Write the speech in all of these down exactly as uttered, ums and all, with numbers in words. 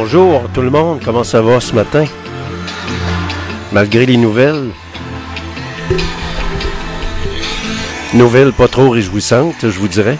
Bonjour tout le monde, comment ça va ce matin? Malgré les nouvelles, nouvelles pas trop réjouissantes, je vous dirais.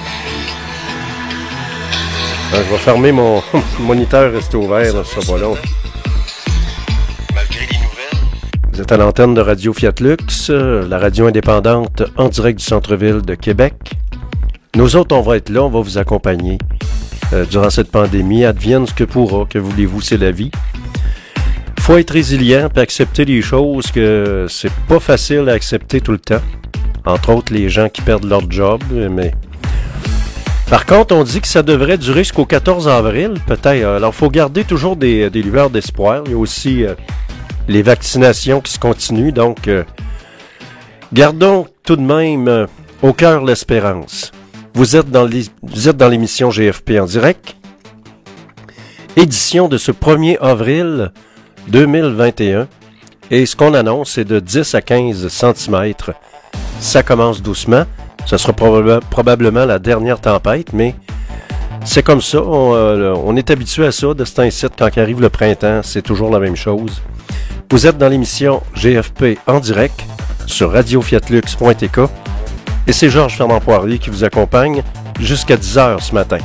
Alors, je vais fermer mon moniteur, rester ouvert, là, ça sera pas long. Malgré les nouvelles. Vous êtes à l'antenne de Radio Fiat Lux, la radio indépendante en direct du centre-ville de Québec. Nous autres, on va être là, on va vous accompagner. Euh, durant cette pandémie, advienne ce que pourra, que voulez-vous, c'est la vie. Faut être résilient et accepter les choses que c'est pas facile à accepter tout le temps. Entre autres, les gens qui perdent leur job, mais... Par contre, on dit que ça devrait durer jusqu'au quatorze avril, peut-être. Alors, il faut garder toujours des, des lueurs d'espoir. Il y a aussi euh, les vaccinations qui se continuent, donc euh, gardons tout de même euh, au cœur l'espérance. Vous êtes dans les, vous êtes dans l'émission G F P en direct. Édition de ce premier avril deux mille vingt et un. Et ce qu'on annonce, c'est de dix à quinze centimètres. Ça commence doucement. Ce sera proba- probablement la dernière tempête, mais c'est comme ça. On, euh, on est habitué à ça, de ce temps-ci, quand arrive le printemps, c'est toujours la même chose. Vous êtes dans l'émission G F P en direct sur radio fiat lux point t k. Et c'est Georges Fernand Poirier qui vous accompagne jusqu'à dix heures ce matin.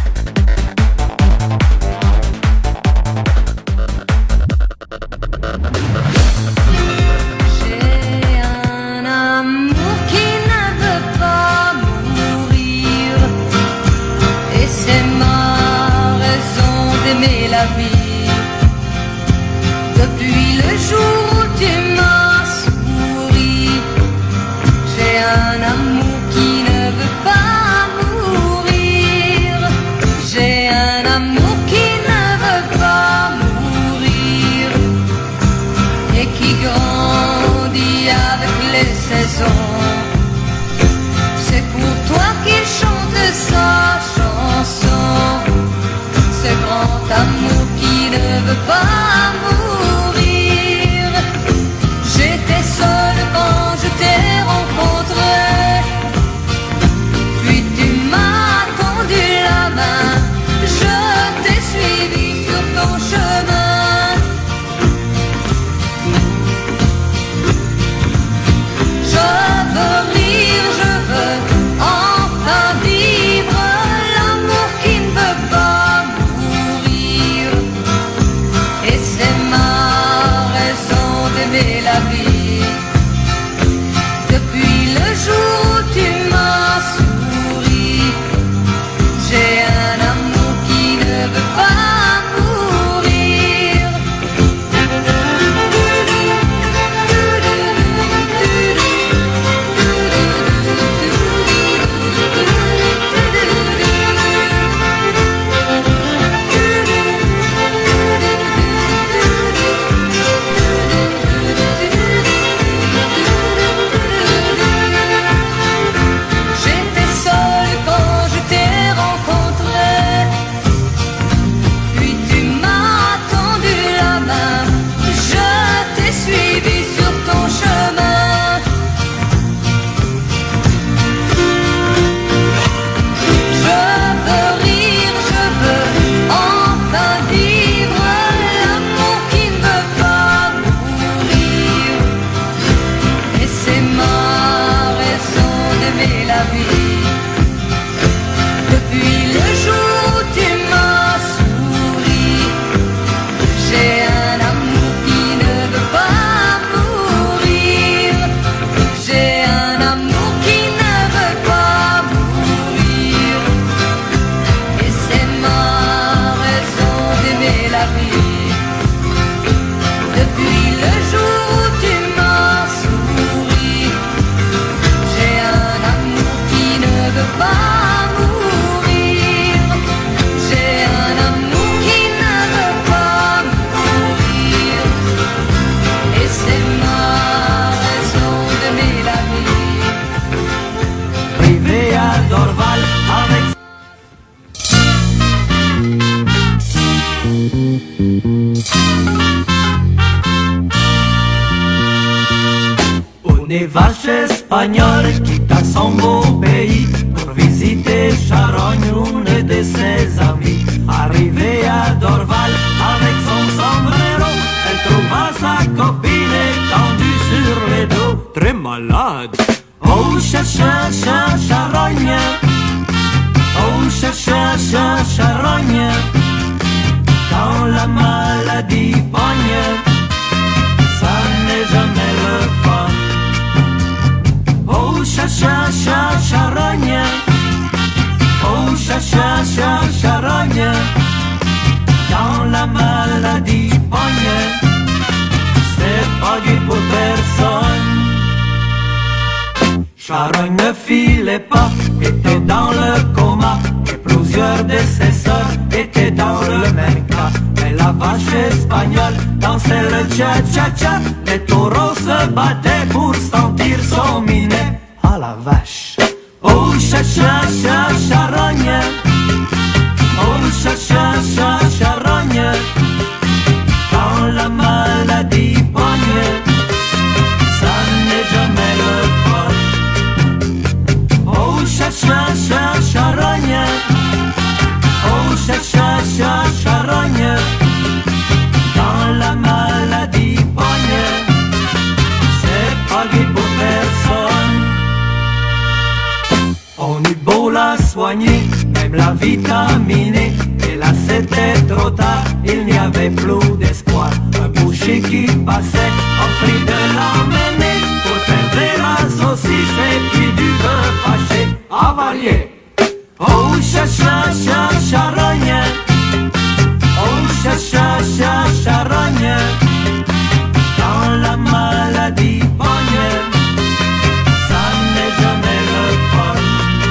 J'ai un amour qui ne veut pas mourir, et c'est ma raison d'aimer la vie. Depuis le jour où tu m'as souri, j'ai un amour qui ne veut pas mourir. J'ai un amour qui ne veut pas mourir et qui grandit avec les saisons. C'est pour toi qu'il chante sa chanson, ce grand amour qui ne veut pas mourir. J'étais seule quand je t'ai rencontré, puis tu m'as tendu la main, je t'ai suivi sur ton chemin. Je veux rire, je veux enfin vivre l'amour qui ne veut pas mourir, et c'est ma raison d'aimer la vie. Depuis le jour où tu m'as souri, j'ai un amour qui ne veut pas mourir. J'étais seule quand je t'ai rencontré, puis tu m'as tendu la main, je t'ai suivi sur ton chemin. Je veux rire, je veux enfin vivre l'amour qui ne veut pas mourir, et c'est ma raison d'aimer la vie. Depuis le jour où tu m'as souri, j'ai un amour qui ne veut pas mourir. J'ai un amour qui ne veut pas mourir, et c'est ma raison d'aimer la vie. Depuis le jour où tu m'as souri, j'ai un amour qui ne veut pas mourir. J'ai un amour qui ne veut pas mourir, et c'est ma raison d'aimer la vie. Arrivé à Dorval avec une vache espagnole quitta son beau pays pour visiter Charogne, une de ses amies. Arrivé à Dorval malade. Oh, chacha, cha, charogne. Oh, chacha, cha, charogne. Quand la maladie pogne, ça n'est jamais le fun. Oh, chacha, cha, charogne. Oh, chacha, cha, charogne. Quand la maladie pogne, c'est pas gai pour personne. Charogne ne filait pas, était dans le coma, et plusieurs de ses sœurs étaient dans le même cas. Mais la vache espagnole dansait le cha-cha-cha, les taureaux se battaient pour sentir son minet. Ah la vache! Oh cha-cha-cha, charogne. Oh cha-cha-cha, charogne. Quand la maladie pogne, ça n'est jamais le fun. Oh cha-cha-cha, charogne. Oh cha-cha-cha, charogne. Quand la maladie pogne, c'est pas gai pour personne. On eut beau la soigner, même la vitaminer, et là c'était trop tard, il n'y avait plus d'espoir. Un boucher qui passait offrit de l'emmener pour faire de la saucisse et puis du bœuf haché avarié. Oh cha-cha-cha, charogne. Oh cha-cha-cha, charogne. Quand la maladie pogne, ça n'est jamais le fun.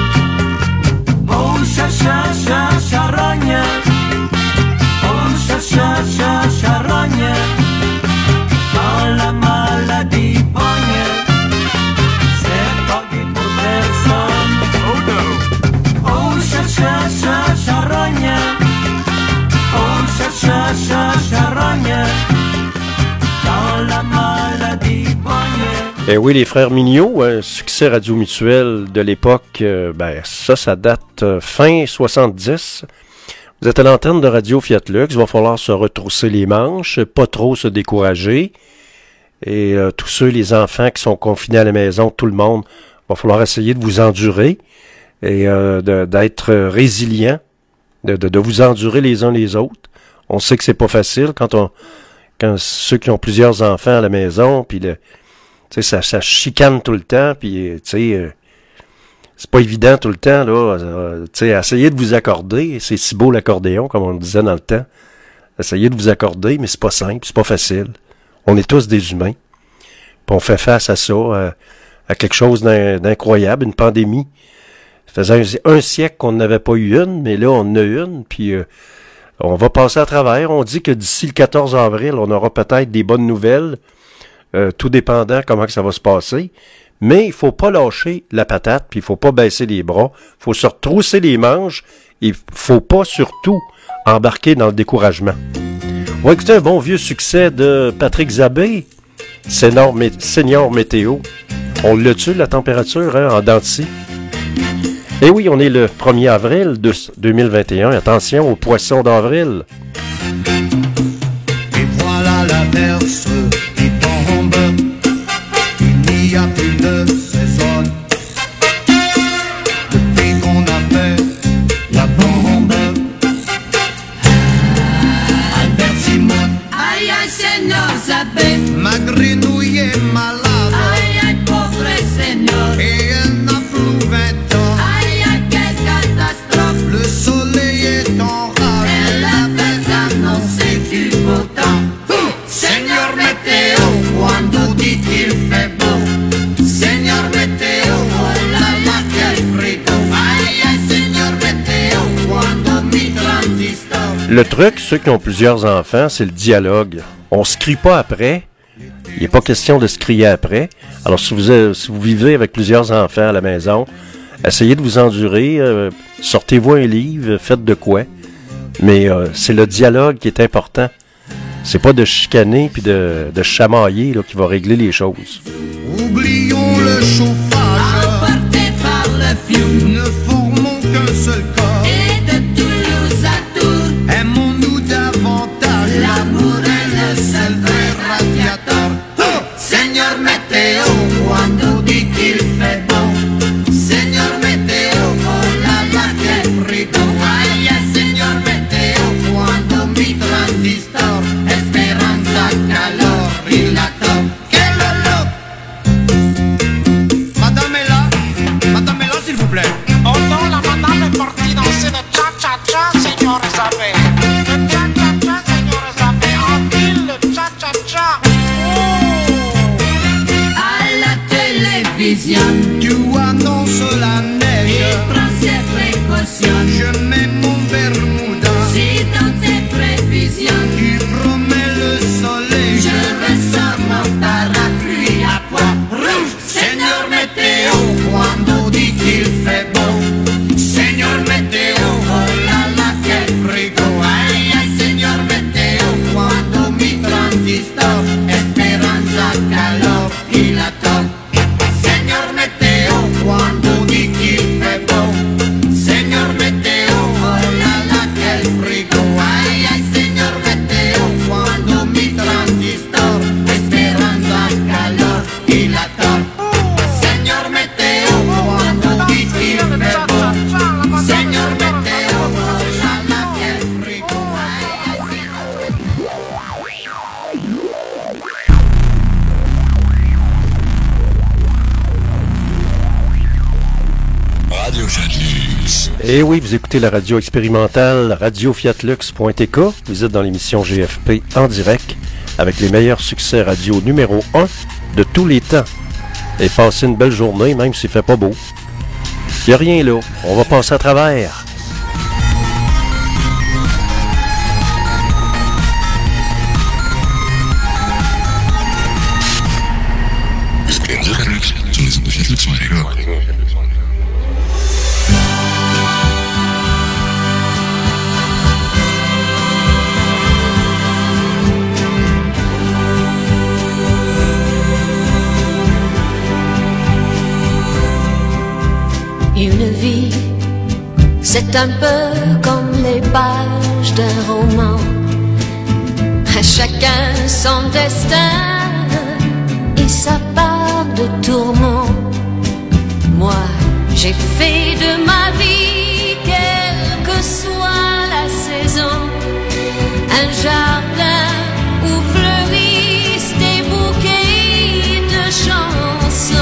Oh cha-cha-cha, charogne. Oh cha-cha-cha, charogne. Quand la maladie pogne, c'est pas gai pour personne. Oh no. Oh cha-cha-cha, charogne. Oh cha-cha-cha, charogne. Quand la maladie pogne. Eh oui, les frères Mignot, un succès radio mutuel de l'époque, euh, ben ça, ça date euh, fin soixante-dix. Vous êtes à l'antenne de Radio Fiat Lux, il va falloir se retrousser les manches, pas trop se décourager. Et euh, tous ceux, les enfants qui sont confinés à la maison, tout le monde, il va falloir essayer de vous endurer et euh, de, d'être résilient, de, de, de vous endurer les uns les autres. On sait que c'est pas facile quand on, quand ceux qui ont plusieurs enfants à la maison, puis le Tu sais, ça, ça chicane tout le temps, puis, tu sais, euh, c'est pas évident tout le temps, là. Euh, tu sais, essayez de vous accorder. C'est si beau l'accordéon, comme on le disait dans le temps. Essayez de vous accorder, mais c'est pas simple, c'est pas facile. On est tous des humains. Puis on fait face à ça, à, à quelque chose d'in, d'incroyable, une pandémie. Ça faisait un, un siècle qu'on n'avait pas eu une, mais là, on en a une, puis euh, on va passer à travers. On dit que d'ici le quatorze avril, on aura peut-être des bonnes nouvelles. Euh, tout dépendant comment que ça va se passer. Mais il faut pas lâcher la patate, puis il faut pas baisser les bras. Il faut se retrousser les manches. Il faut pas surtout embarquer dans le découragement. On va écouter un bon vieux succès de Patrick Zabé, Senior, Mé- Senior Météo. On l'a tué, la température, hein, en dents de scie. Et oui, on est le premier avril de deux mille vingt et un. Attention aux poissons d'avril. Et voilà l'averse qui tombe, il n'y a plus de saison. Depuis qu'on a fait la bombe, Albert Simon, Aïe aïe Seigneur Zabé, ma grenouille est malade, aïe aïe pauvre Seigneur, et elle n'a plus vingt ans. aïe aïe quelle catastrophe, Le soleil est en rage, elle avait annoncé du beau temps. Señor Météo, quando dit-il fait beau? Señor Météo, oh là là quel frigo. Aïe aïe Señor Météo, quando mi transistor. Le truc, ceux qui ont plusieurs enfants, c'est le dialogue. On se crie pas après. Il n'est pas question de se crier après. Alors, si vous, euh, si vous vivez avec plusieurs enfants à la maison, essayez de vous endurer. Euh, sortez-vous un livre, faites de quoi. Mais euh, c'est le dialogue qui est important. C'est pas de chicaner puis de, de chamailler là, qui va régler les choses. oublions le chauffage, Emporté par le fiume ne formons qu'un seul corps. et de Toulouse à Tours, Aimons-nous davantage, l'amour est le seul vrai radiateur. Oh! Señor Météo, quando visionne, tu annonces la neige. il prend ses précautions. Je mets mon Bermuda, Si dans tes prévisions, tu promets le soleil. je ressors mon parapluie à pois rouge. Señor météo, Quando dit qu'il fait beau, Señor météo, oh là là, quel frigo. ay, ay, señor Meteo, cuando mi transistor, esperanza, calor y la tos. Señor Meteo, cuando dit qu'il fait beau, señor Meteo, oh la la, quel frigo, ay, ay, señor Meteo, cuando mi transistor, esperanza, calor y la tos. Señor Meteo, cuando dit qu'il fait beau, señor Meteo, oh la la, quel frigo, ay, ay, Radio Fiatlux. Et oui, vous écoutez la radio expérimentale radio fiat lux point t k. Vous êtes dans l'émission G F P en direct avec les meilleurs succès radio numéro un de tous les temps. Et passez une belle journée, même s'il fait pas beau. Il n'y a rien là. On va passer à travers. Radio Fiatlux sur les ondes de Fiatlux point t k. Une vie, c'est un peu comme les pages d'un roman. À chacun son destin et sa part de tourments. Moi, j'ai fait de ma vie, quelle que soit la saison, un jardin où fleurissent des bouquets de chansons.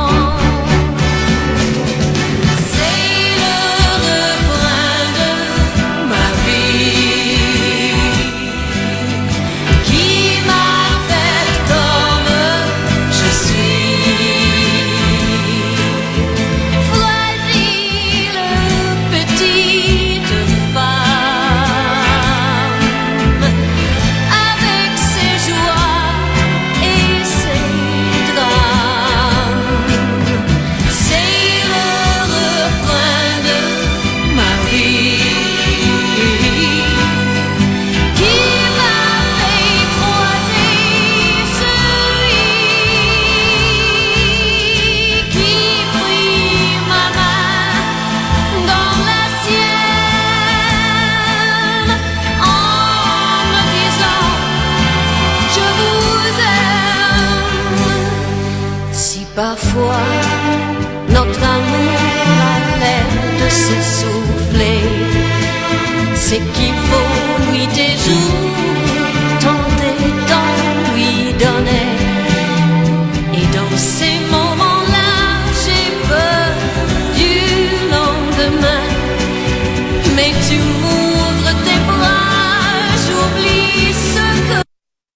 Parfois, notre amour a l'air de s'essouffler. C'est qu'il faut nuit et jour tenter d'en lui donner. Et dans ces moments-là, j'ai peur du lendemain. Mais tu m'ouvres tes bras, j'oublie ce que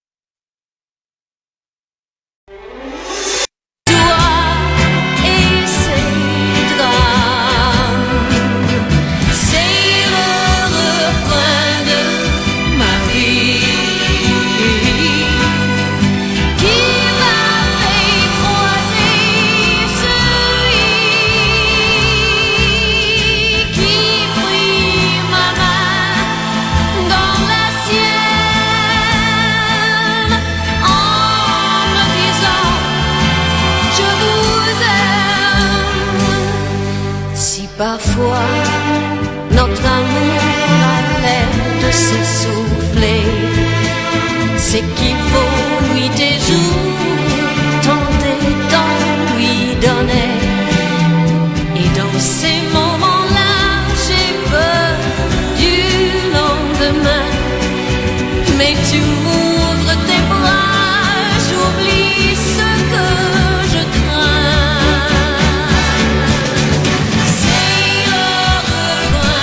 parfois, notre amour a l'air de s'essouffler. C'est qu'il faut nuit et jour tenter d'en lui donner. Et dans ces moments-là, j'ai peur du lendemain. Mais tu m'ouvres tes bras, j'oublie ce que je crains.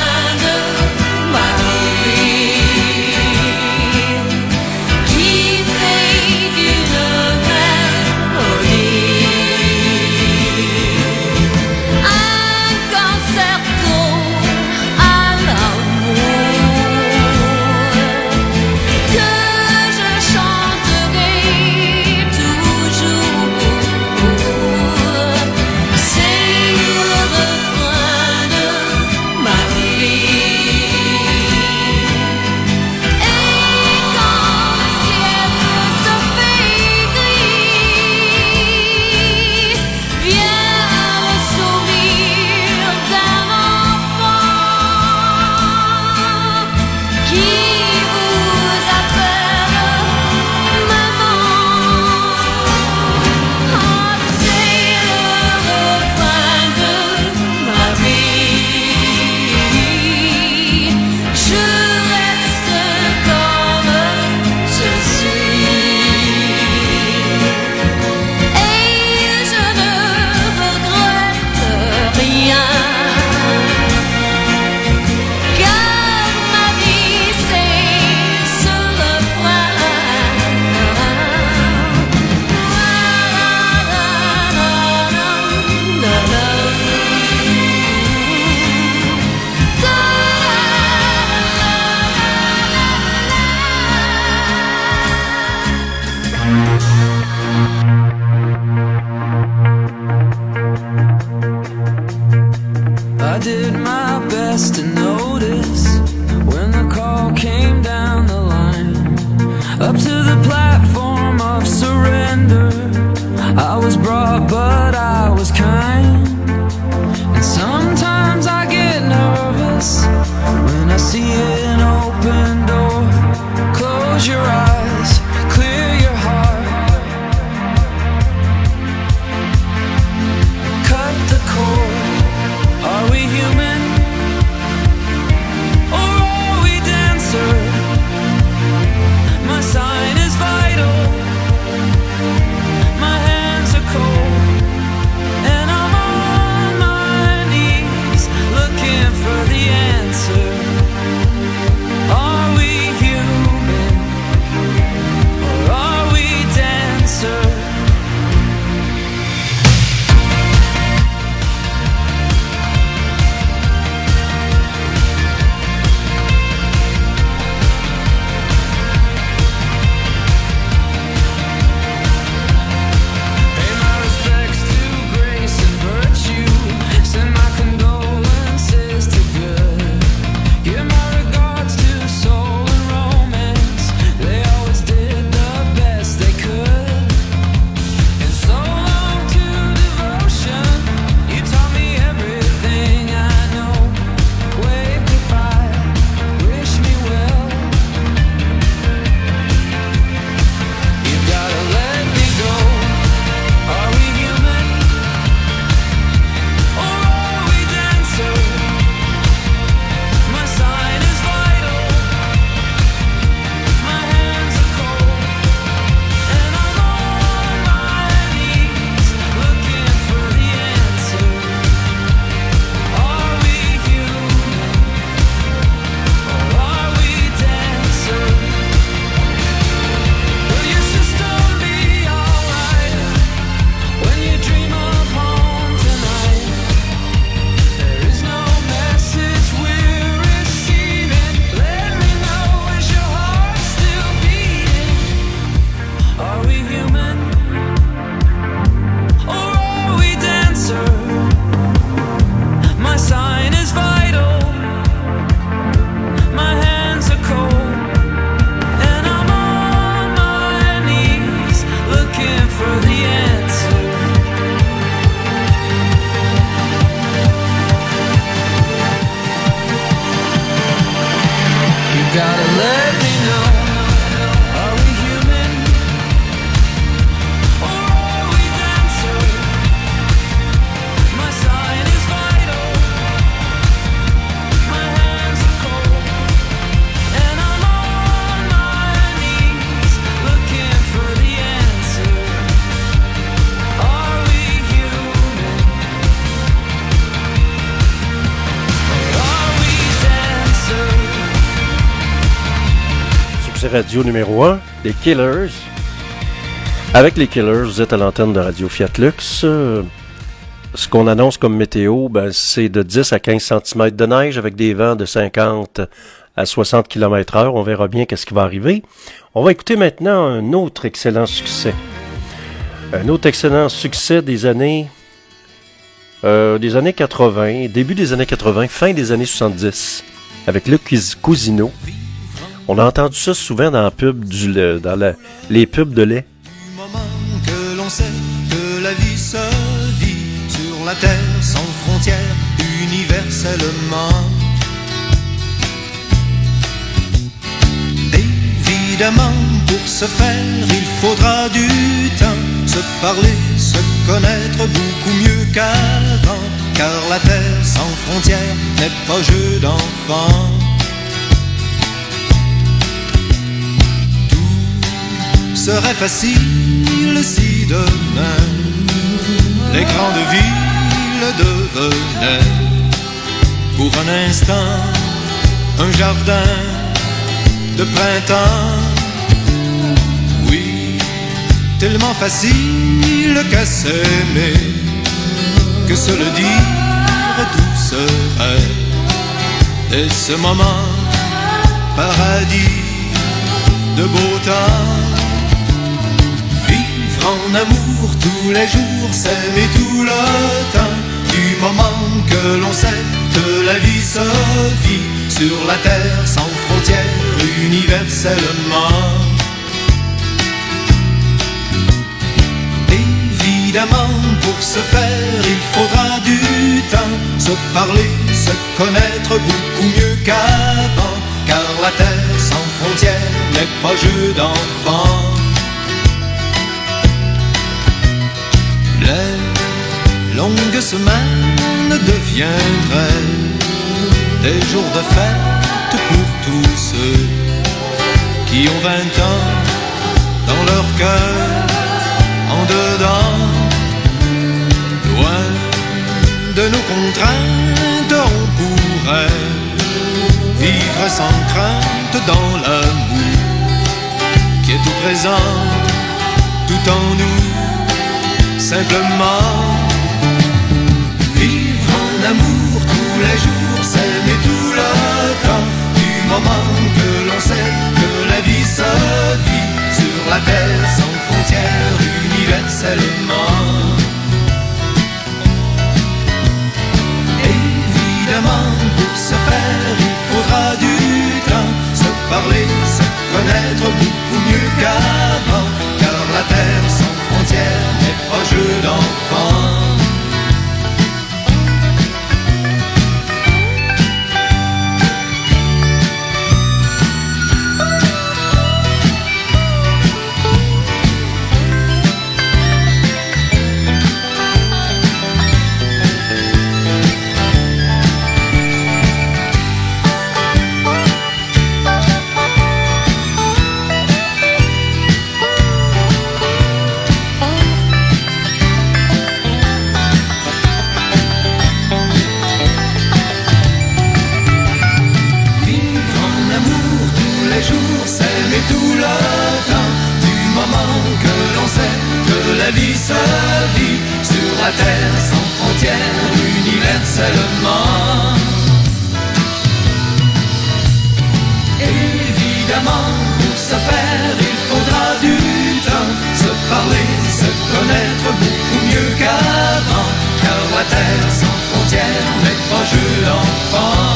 Qui did my best to notice when the call came down the line, up to the platform of surrender. I was brought, but I was kind. And sometimes I get nervous when I see an open door. Close your eyes, clear your heart. Cut the cord. Are we human? Or are we dancer? My sign is vital. My hands are cold. And I'm on my knees looking for the answer. Are we human? Or are we dancer? Pay my respects to grace and virtue. Send my condolences to good. Give my regards to soul and romance. They always did the best they could. And so long to devotion. You taught me everything I know. Wave goodbye, wish me well. You gotta let me go. Are we human? Or are we dancer? My sign is vital. My hands are cold. And I'm on my knees looking for the answer. Are we human? Or are we dancer? Will your system be alright when you dream of home tonight? There is no message we're receiving. Let me know, is your heart still beating? Are we human? Or are we dancer? My sign is vital. My hands are cold. And I'm on my knees looking for the answer. You gotta let me know. Are we human? Or are we dancer? My sign is vital. My hands are cold. And I'm on my knees looking for the answer. Are we human? Or are we dancer? Succès radio numéro un, les Killers. Avec les Killers, vous êtes à l'antenne de Radio Fiat Lux. Euh, Ce qu'on annonce comme météo, ben, c'est de dix à quinze centimètres de neige avec des vents de cinquante à soixante kilomètres heure. On verra bien qu'est-ce qui va arriver. On va écouter maintenant un autre excellent succès. Un autre excellent succès des années euh, des années quatre-vingts, début des années quatre-vingts, fin des années soixante-dix, avec le Cousineau. On a entendu ça souvent dans la pub du lait, dans la, les pubs de lait. Du moment que l'on sait que la vie se vit sur la terre sans frontières, universellement. Évidemment, pour ce faire, il faudra du temps, se parler, se connaître beaucoup mieux qu'avant, car la terre sans frontières n'est pas jeu d'enfant. Serait facile si demain les grandes villes devenaient pour un instant un jardin de printemps. Oui, tellement facile qu'à s'aimer, que se le dire tout serait. Et ce moment, paradis de beau temps, en amour tous les jours, s'aimer tout le temps, du moment que l'on sait que la vie se vit sur la terre sans frontières universellement. Évidemment, pour ce faire, il faudra du temps, se parler, se connaître beaucoup mieux qu'avant, car la terre sans frontières n'est pas jeu d'enfant. Les longues semaines deviendraient des jours de fête pour tous ceux qui ont vingt ans dans leur cœur, en dedans. Loin de nos contraintes, on pourrait vivre sans crainte dans l'amour qui est tout présent, tout en nous, simplement. Vivre en amour tous les jours, s'aimer tout le temps, du moment que l'on sait que la vie se vit sur la terre sans frontières universellement. Évidemment, pour ce faire, il faudra du temps, se parler, se connaître beaucoup mieux qu'avant, car la terre sans frontières n'est pas jeu d'enfant. La vie se vit sur la terre sans frontières universellement. Évidemment, pour ce faire, il faudra du temps, se parler, se connaître beaucoup mieux qu'avant, car la terre sans frontières n'est pas jeu d'enfant.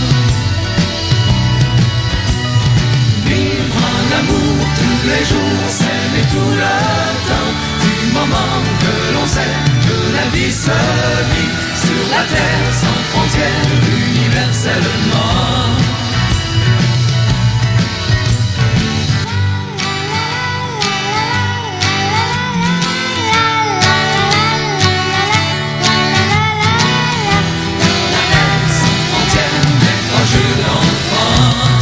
Vivre en amour tous les jours, s'aimer tout le temps, du moment que l'on sait que la vie se vit sur la terre sans frontières universellement. La terre sans frontières n'est pas jeu d'enfant.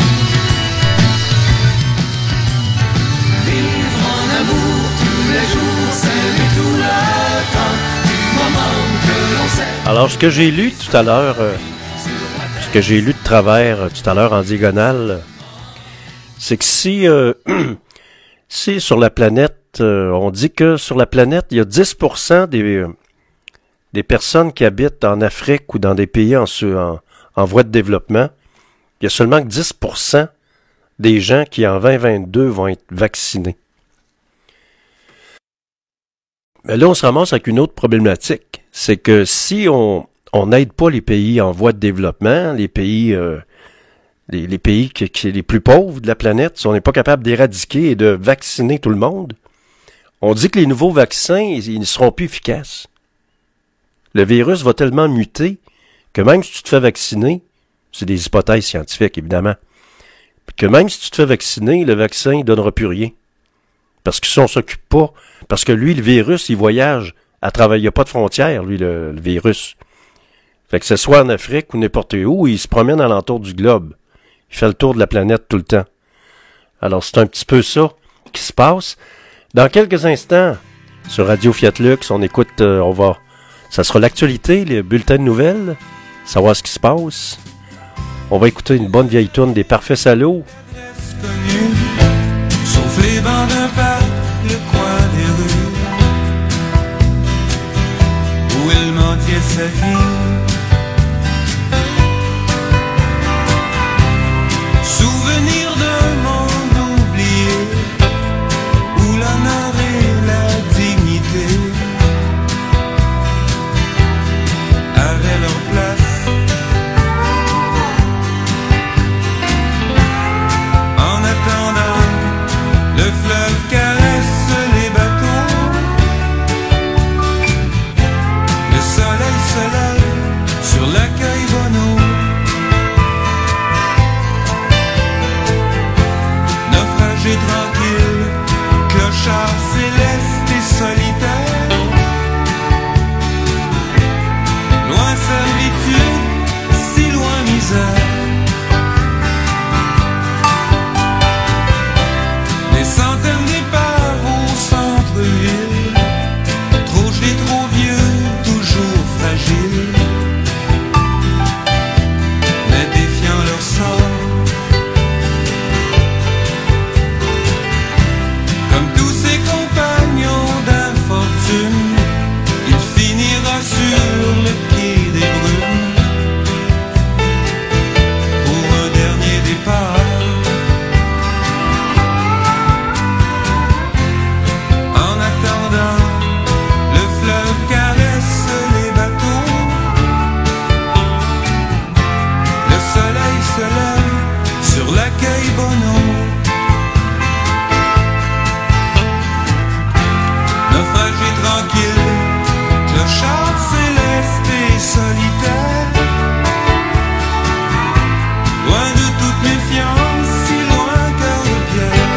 Vivre en amour tous les jours, s'aimer tout le temps, du moment que l'on sait. Alors, ce que j'ai lu tout à l'heure, euh, ce que j'ai lu de travers euh, tout à l'heure en diagonale, c'est que si, euh, si sur la planète, euh, on dit que sur la planète, il y a dix pour cent des, euh, des personnes qui habitent en Afrique ou dans des pays en, en, en voie de développement, il y a seulement que dix pour cent des gens qui en vingt vingt-deux vont être vaccinés. Mais là, on se ramasse avec une autre problématique. C'est que si on on n'aide pas les pays en voie de développement, les pays euh, les, les pays qui, qui les plus pauvres de la planète, si on n'est pas capable d'éradiquer et de vacciner tout le monde, on dit que les nouveaux vaccins, ils, ils ne seront plus efficaces. Le virus va tellement muter que même si tu te fais vacciner, c'est des hypothèses scientifiques, évidemment, que même si tu te fais vacciner, le vaccin ne donnera plus rien. Parce que si on s'occupe pas, parce que lui, le virus, il voyage à travers, il n'y a pas de frontières, lui, le, le virus. Fait que ce soit en Afrique ou n'importe où, il se promène alentour du globe. Il fait le tour de la planète tout le temps. Alors, c'est un petit peu ça qui se passe. Dans quelques instants, sur Radio Fiat Lux, on écoute, euh, on va, ça sera l'actualité, les bulletins de nouvelles, savoir ce qui se passe. On va écouter une bonne vieille tourne des Parfaits Salauds. Sauf les bancs d'un parc, le coin des rues où il mentait sa vie. Souvenir d'un monde oublié où l'honneur et la dignité avaient leur place servitude, si loin misère. Des centaines d'épaves au centre-ville, trop gelés, trop vieux, toujours fragiles, mais défiant leur sort. Comme tous ses compagnons d'infortune, il finira sur le quai des brumes pour un dernier départ. En attendant, le fleuve caresse les bateaux, le soleil se lève sur la quai Bonneau. Naufragé tranquille, clochard céleste et solitaire, loin de toute méfiance, si loin cœur de pierre.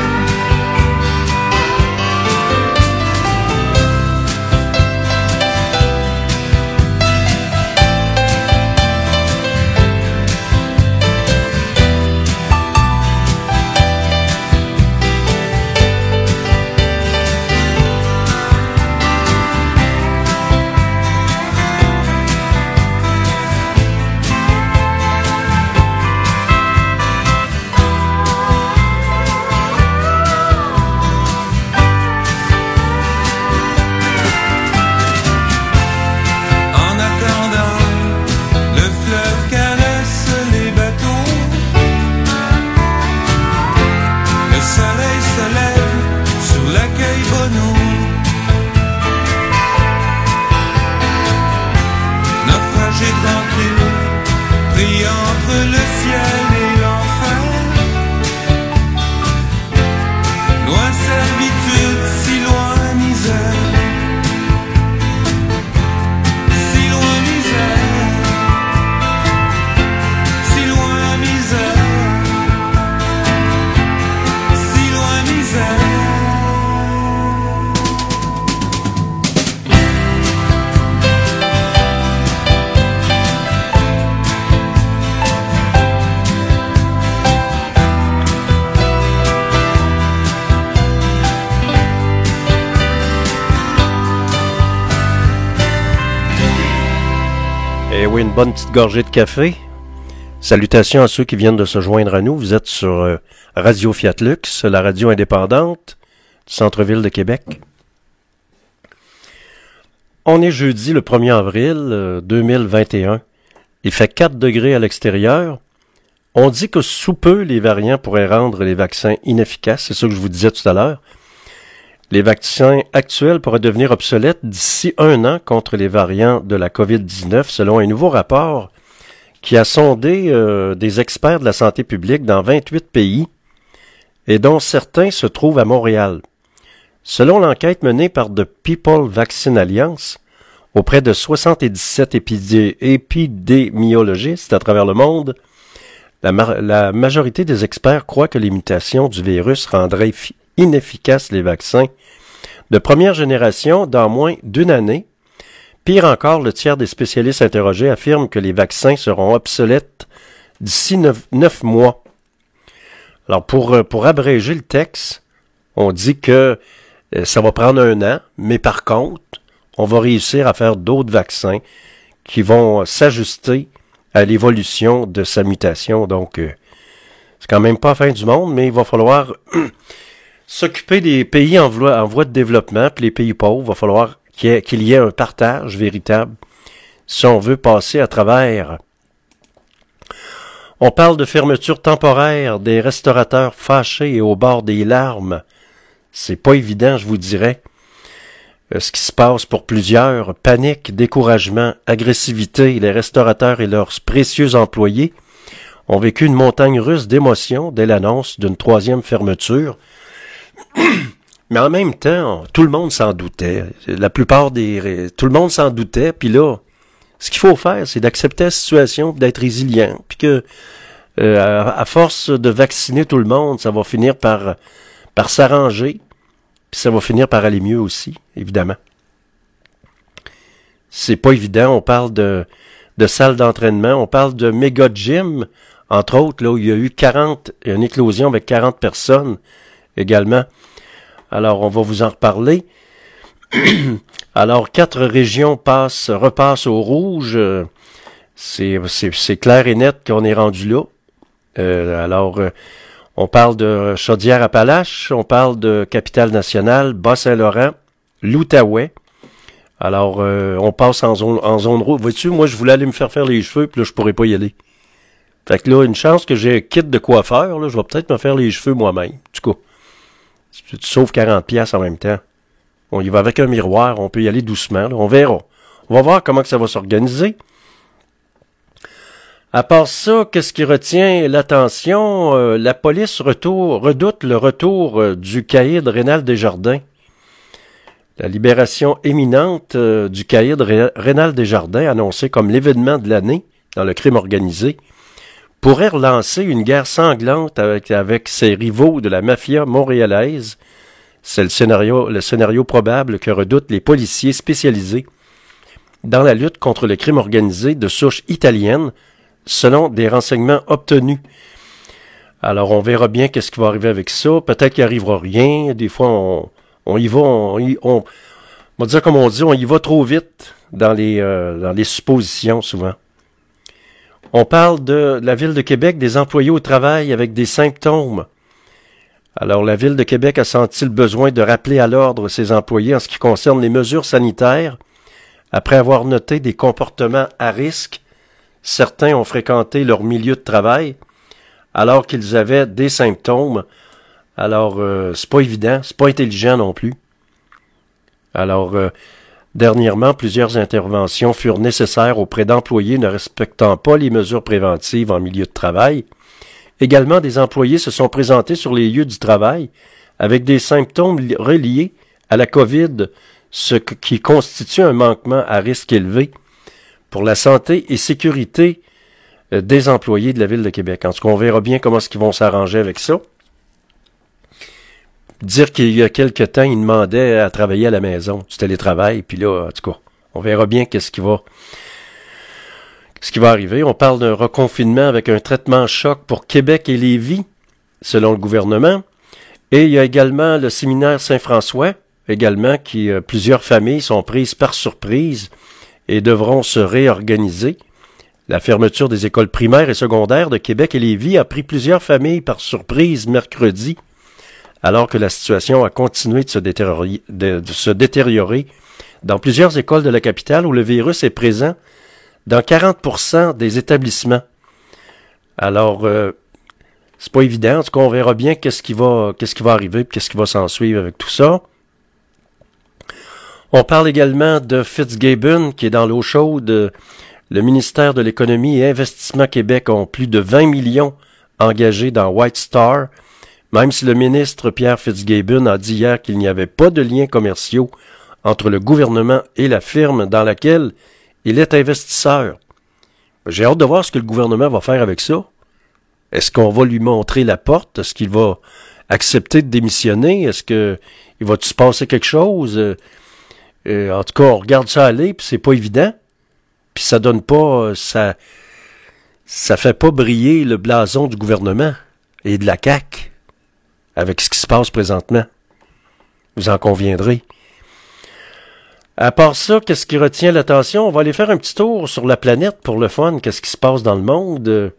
En attendant, le fleuve caresse les bateaux, le soleil se lève sur la quai Bonneau. Naufragé tranquille, pris entre le ciel et l'enfer, loin servitude, si loin misère. Si loin misère, si loin misère, si loin misère. Eh oui, une bonne petite gorgée de café. Salutations à ceux qui viennent de se joindre à nous. Vous êtes sur euh, Radio Fiat Lux, la radio indépendante du centre-ville de Québec. On est jeudi le premier avril euh, deux mille vingt et un. Il fait quatre degrés à l'extérieur. On dit que sous peu, les variants pourraient rendre les vaccins inefficaces. C'est ça que je vous disais tout à l'heure. Les vaccins actuels pourraient devenir obsolètes d'ici un an contre les variants de la covid dix-neuf, selon un nouveau rapport qui a sondé euh, des experts de la santé publique dans vingt-huit pays et dont certains se trouvent à Montréal. Selon l'enquête menée par The People Vaccine Alliance auprès de soixante-dix-sept épidé- épidémiologistes à travers le monde, la, ma- la majorité des experts croient que les mutations du virus rendraient fi- inefficaces les vaccins de première génération dans moins d'une année. Pire encore, le tiers des spécialistes interrogés affirment que les vaccins seront obsolètes d'ici neuf, neuf mois. Alors, pour, pour abréger le texte, on dit que euh, ça va prendre un an, mais par contre, on va réussir à faire d'autres vaccins qui vont s'ajuster à l'évolution de sa mutation. Donc, euh, c'est quand même pas la fin du monde, mais il va falloir s'occuper des pays en voie, en voie de développement, puis les pays pauvres, il va falloir qu'il y ait, qu'il y ait un partage véritable si on veut passer à travers. On parle de fermeture temporaire des restaurateurs fâchés et au bord des larmes. C'est pas évident, je vous dirais. Euh, ce qui se passe pour plusieurs, panique, découragement, agressivité, les restaurateurs et leurs précieux employés ont vécu une montagne russe d'émotions dès l'annonce d'une troisième fermeture. Mais en même temps, tout le monde s'en doutait. La plupart des... Tout le monde s'en doutait, puis là, ce qu'il faut faire, c'est d'accepter la situation, d'être résilient, puis que euh, à, à force de vacciner tout le monde, ça va finir par, par s'arranger, puis ça va finir par aller mieux aussi, évidemment. C'est pas évident, on parle de, de salles d'entraînement. On parle de méga gym, entre autres, là où il y a eu quarante, une éclosion avec quarante personnes également. Alors, on va vous en reparler. Alors, quatre régions passent, repassent au rouge. C'est, c'est, c'est clair et net qu'on est rendu là. Euh, alors, euh, on parle de Chaudière-Appalaches, on parle de Capitale-Nationale, Bas-Saint-Laurent, l'Outaouais. Alors, euh, on passe en zone, en zone rouge. Vois-tu, moi, je voulais aller me faire faire les cheveux, puis là, je pourrais pas y aller. Fait que là, une chance que j'ai un kit de coiffeur, là, je vais peut-être me faire les cheveux moi-même. En tout cas, tu sauves quarante piastres en même temps. On y va avec un miroir, on peut y aller doucement, là, on verra. On va voir comment que ça va s'organiser. À part ça, qu'est-ce qui retient l'attention? Euh, la police retour, redoute le retour euh, du caïd Rénal Desjardins. La libération imminente euh, du caïd Ré- Rénal Desjardins, annoncé comme l'événement de l'année dans le crime organisé, pourrait relancer une guerre sanglante avec, avec ses rivaux de la mafia montréalaise. C'est le scénario, le scénario probable que redoutent les policiers spécialisés dans la lutte contre le crime organisé de souche italienne, selon des renseignements obtenus. Alors, on verra bien qu'est-ce qui va arriver avec ça. Peut-être qu'il n'arrivera rien. Des fois, on, on y va, on, y, on, on va dire comme on dit, on y va trop vite dans les, euh, dans les suppositions, souvent. On parle de la Ville de Québec, des employés au travail avec des symptômes. Alors, la Ville de Québec a senti le besoin de rappeler à l'ordre ses employés en ce qui concerne les mesures sanitaires, après avoir noté des comportements à risque. Certains ont fréquenté leur milieu de travail alors qu'ils avaient des symptômes. Alors, euh, c'est pas évident, c'est pas intelligent non plus. Alors, euh, dernièrement, plusieurs interventions furent nécessaires auprès d'employés ne respectant pas les mesures préventives en milieu de travail. Également, des employés se sont présentés sur les lieux du travail avec des symptômes reliés à la COVID, ce qui constitue un manquement à risque élevé pour la santé et sécurité des employés de la Ville de Québec. En tout cas, on verra bien comment est-ce qu'ils vont s'arranger avec ça. Dire qu'il y a quelque temps, ils demandaient à travailler à la maison, du télétravail, puis là, en tout cas, on verra bien qu'est-ce qui va, qu'est-ce qui va arriver. On parle d'un reconfinement avec un traitement choc pour Québec et Lévis, selon le gouvernement. Et il y a également le séminaire Saint-François, également, qui euh, plusieurs familles sont prises par surprise et devront se réorganiser. La fermeture des écoles primaires et secondaires de Québec et Lévis a pris plusieurs familles par surprise mercredi, alors que la situation a continué de se détériorer, de, de se détériorer dans plusieurs écoles de la capitale où le virus est présent dans quarante pour cent des établissements. Alors, euh, c'est pas évident. En tout cas, on verra bien qu'est-ce qui va, qu'est-ce qui va arriver et qu'est-ce qui va s'en suivre avec tout ça. On parle également de Fitzgibbon, qui est dans l'eau chaude. Le ministère de l'Économie et Investissement Québec ont plus de vingt millions engagés dans White Star, même si le ministre Pierre Fitzgibbon a dit hier qu'il n'y avait pas de liens commerciaux entre le gouvernement et la firme dans laquelle il est investisseur. J'ai hâte de voir ce que le gouvernement va faire avec ça. Est-ce qu'on va lui montrer la porte? Est-ce qu'il va accepter de démissionner? Est-ce que il va-tu se passer quelque chose? Euh, euh, en tout cas, on regarde ça aller, puis c'est pas évident. Puis ça donne pas, ça, ça fait pas briller le blason du gouvernement et de la C A Q avec ce qui se passe présentement. Vous en conviendrez. À part ça, qu'est-ce qui retient l'attention? On va aller faire un petit tour sur la planète pour le fun. Qu'est-ce qui se passe dans le monde?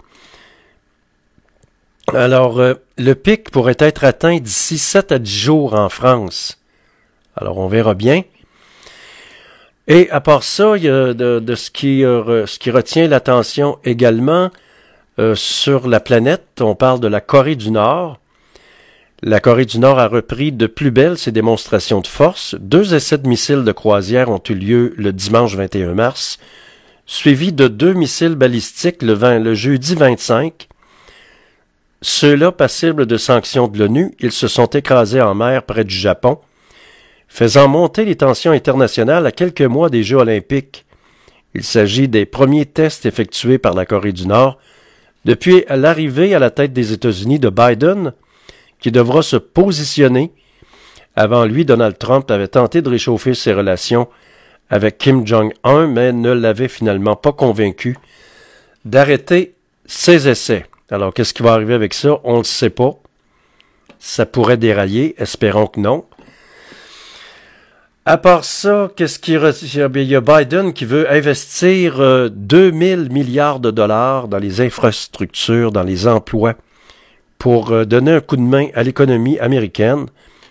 Alors, euh, le pic pourrait être atteint d'ici sept à dix jours en France. Alors, on verra bien. Et à part ça, il y a de, de ce, qui, euh, ce qui retient l'attention également euh, sur la planète. On parle de la Corée du Nord. La Corée du Nord a repris de plus belle ses démonstrations de force. Deux essais de missiles de croisière ont eu lieu le dimanche vingt et un mars, suivis de deux missiles balistiques le, vingt, le jeudi vingt-cinq. Ceux-là, passibles de sanctions de l'ONU, ils se sont écrasés en mer près du Japon, faisant monter les tensions internationales à quelques mois des Jeux olympiques. Il s'agit des premiers tests effectués par la Corée du Nord depuis l'arrivée à la tête des États-Unis de Biden, qui devra se positionner. Avant lui, Donald Trump avait tenté de réchauffer ses relations avec Kim Jong-un, mais ne l'avait finalement pas convaincu d'arrêter ses essais. Alors, qu'est-ce qui va arriver avec ça? On ne le sait pas. Ça pourrait dérailler, espérons que non. À part ça, qu'est-ce qui il y a Biden qui veut investir euh, deux mille milliards de dollars dans les infrastructures, dans les emplois, pour euh, donner un coup de main à l'économie américaine.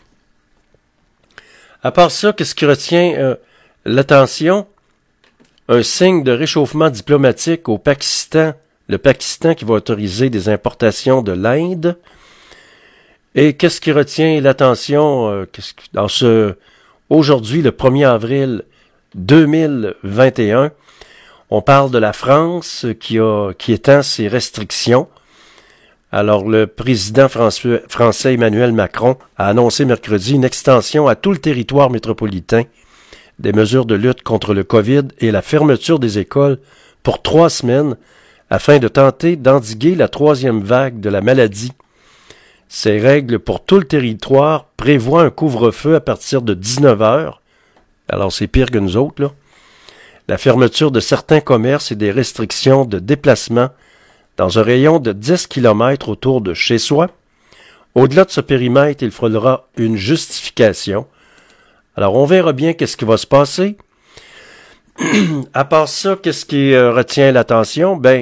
À part ça, qu'est-ce qui retient euh, l'attention? Un signe de réchauffement diplomatique au Pakistan. Le Pakistan qui va autoriser des importations de l'Inde. Et qu'est-ce qui retient l'attention euh, qu'est-ce que, dans ce aujourd'hui, le premier avril deux mille vingt et un? On parle de la France qui a qui étend ses restrictions. Alors, le président François, français Emmanuel Macron a annoncé mercredi une extension à tout le territoire métropolitain des mesures de lutte contre le COVID et la fermeture des écoles pour trois semaines afin de tenter d'endiguer la troisième vague de la maladie. Ces règles pour tout le territoire prévoient un couvre-feu à partir de dix-neuf heures. Alors, c'est pire que nous autres, là. La fermeture de certains commerces et des restrictions de déplacement dans un rayon de dix kilomètres autour de chez soi. Au-delà de ce périmètre, il faudra une justification. Alors, on verra bien qu'est-ce qui va se passer. À part ça, qu'est-ce qui euh, retient l'attention? Ben,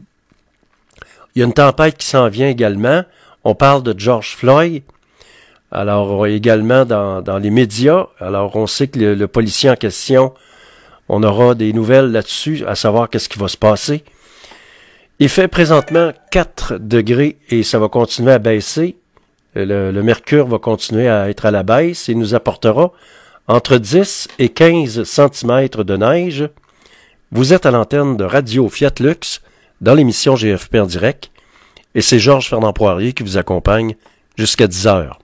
il y a une tempête qui s'en vient également. On parle de George Floyd. Alors, également dans, dans les médias. Alors, on sait que le, le policier en question, on aura des nouvelles là-dessus, à savoir qu'est-ce qui va se passer. Il fait présentement quatre degrés et ça va continuer à baisser. Le, le mercure va continuer à être à la baisse et nous apportera entre dix et quinze centimètres de neige. Vous êtes à l'antenne de Radio Fiat Lux dans l'émission G F P en direct. Et c'est Georges Fernand Poirier qui vous accompagne jusqu'à dix heures.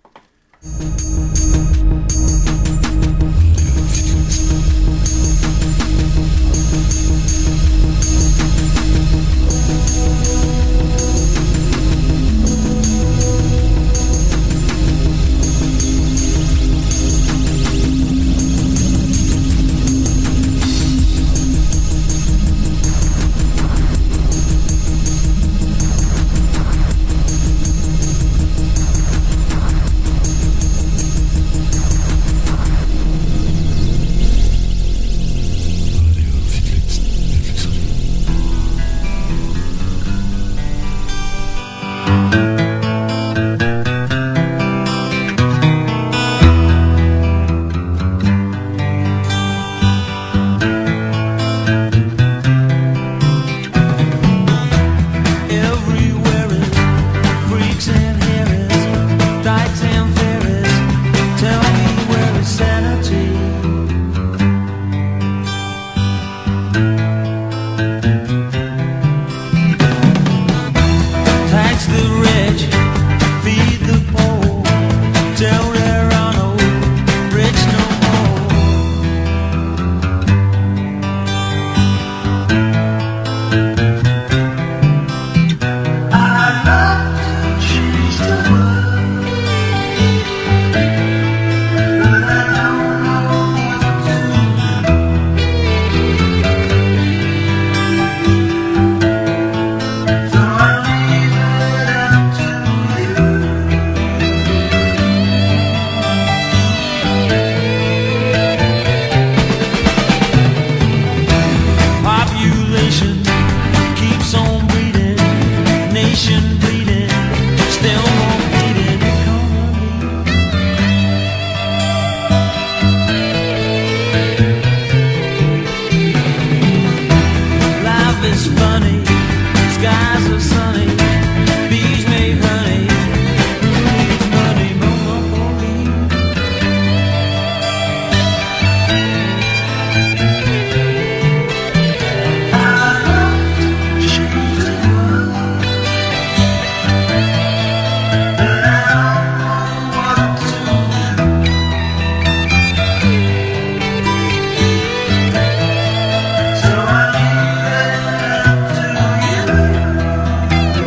So I leave it up to you.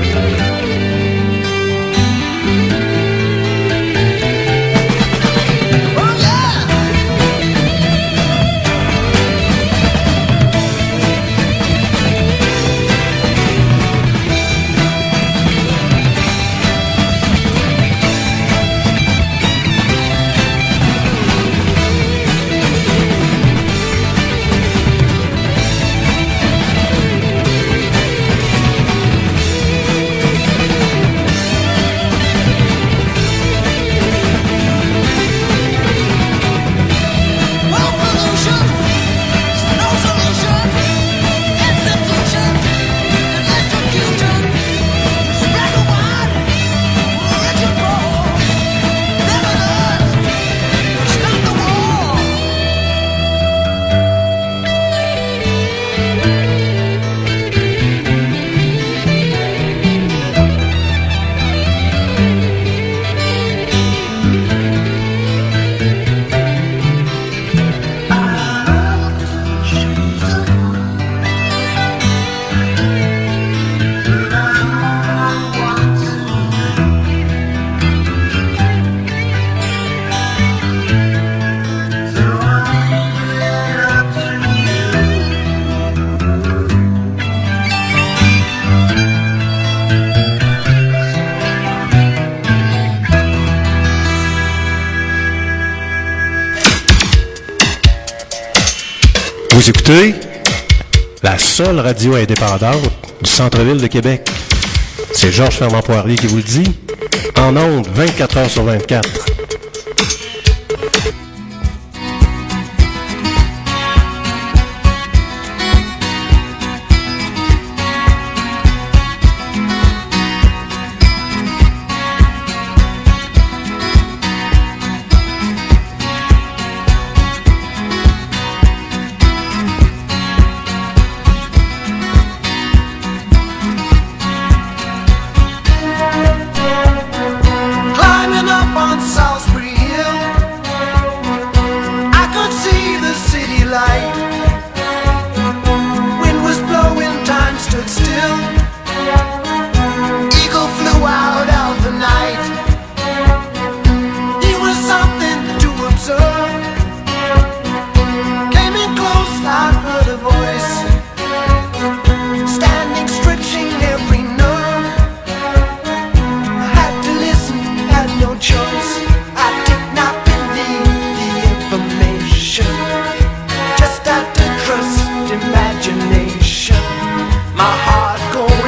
Vous écoutez la seule radio indépendante du centre-ville de Québec. C'est Georges Fernand Poirier qui vous le dit, en ondes vingt-quatre heures sur vingt-quatre. Climbing up on Salisbury Hill, I could see the city light. Wind was blowing, time stood still. Eagle flew out of the night. It was something to observe. Came in close, I heard a voice, standing, stretching every nerve. I had to listen, had no choice. I did not believe the information, just had to trust imagination. My heart going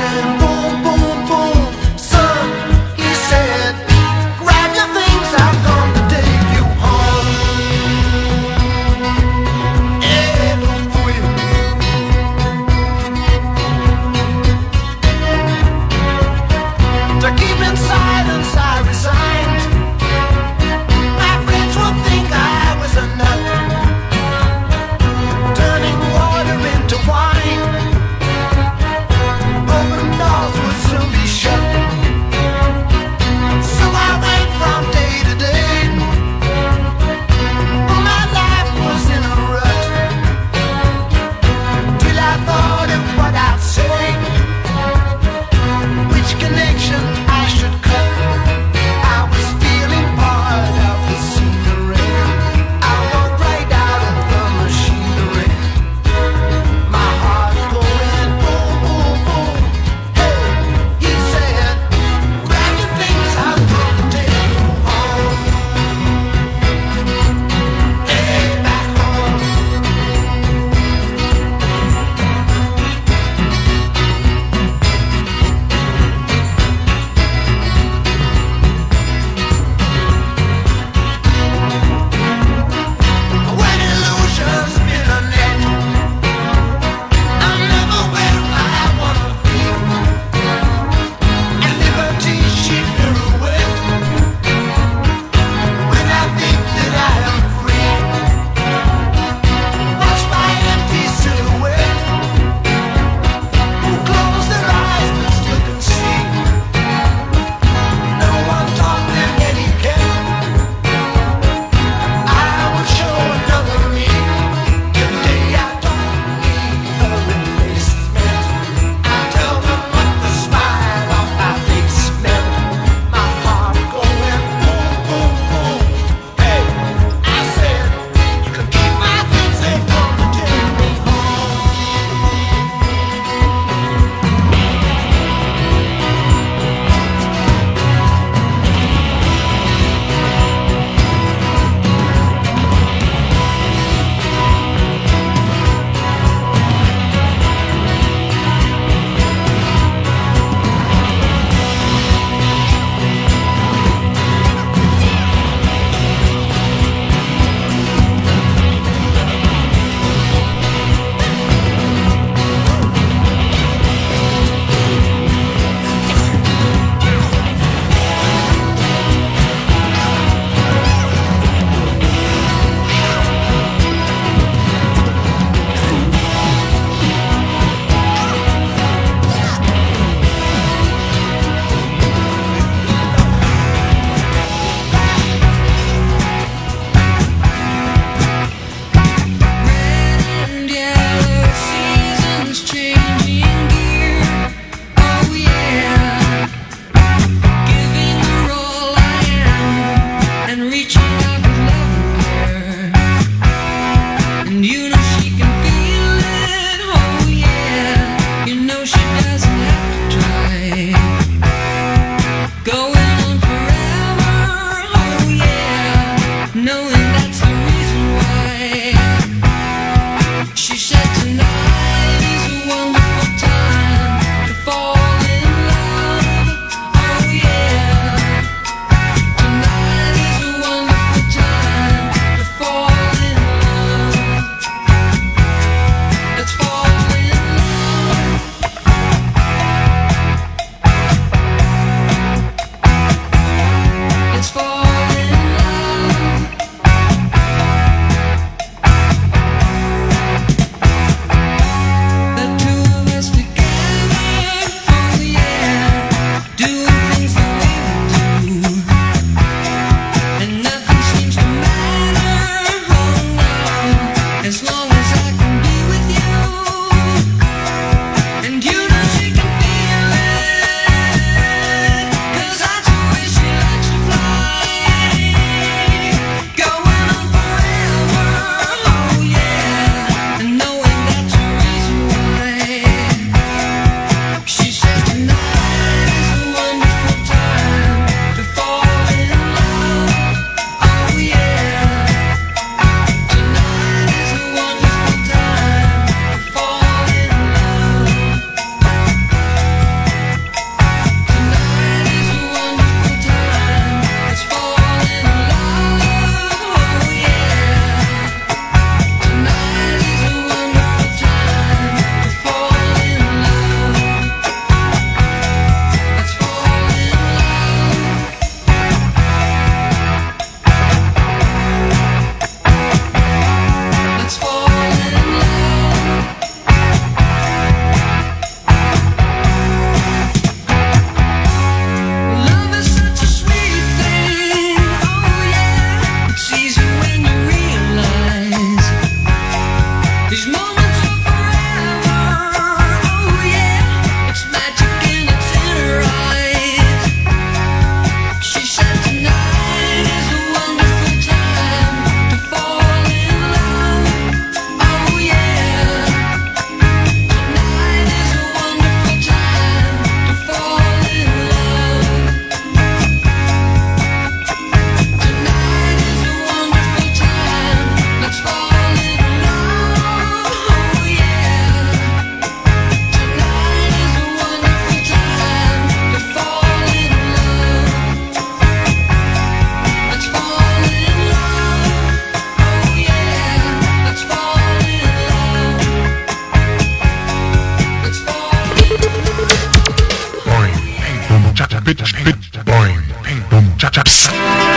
bit, bit, boing, ping, boom, chap, chaps.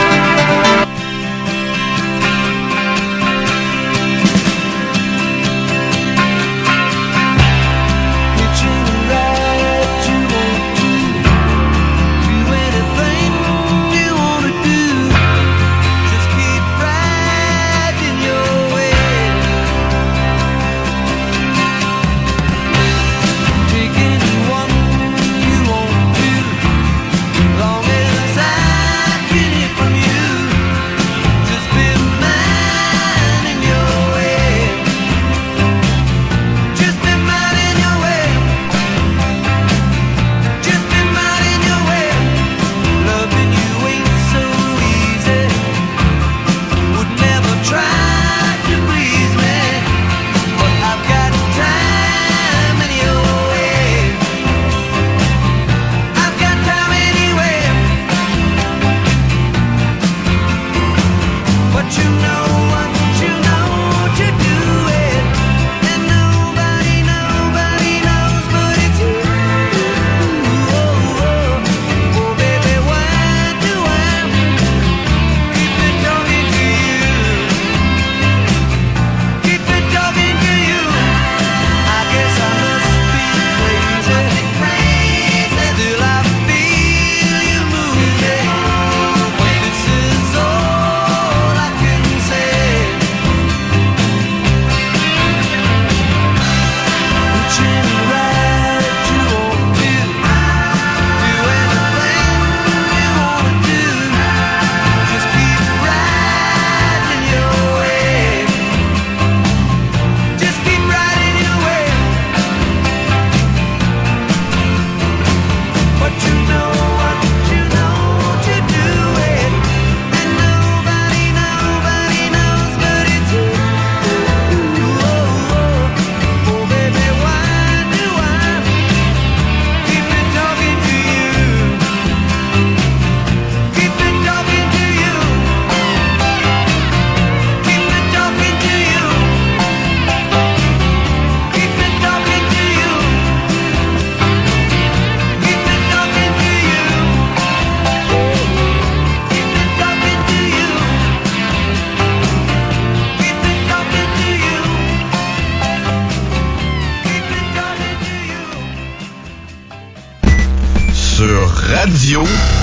radio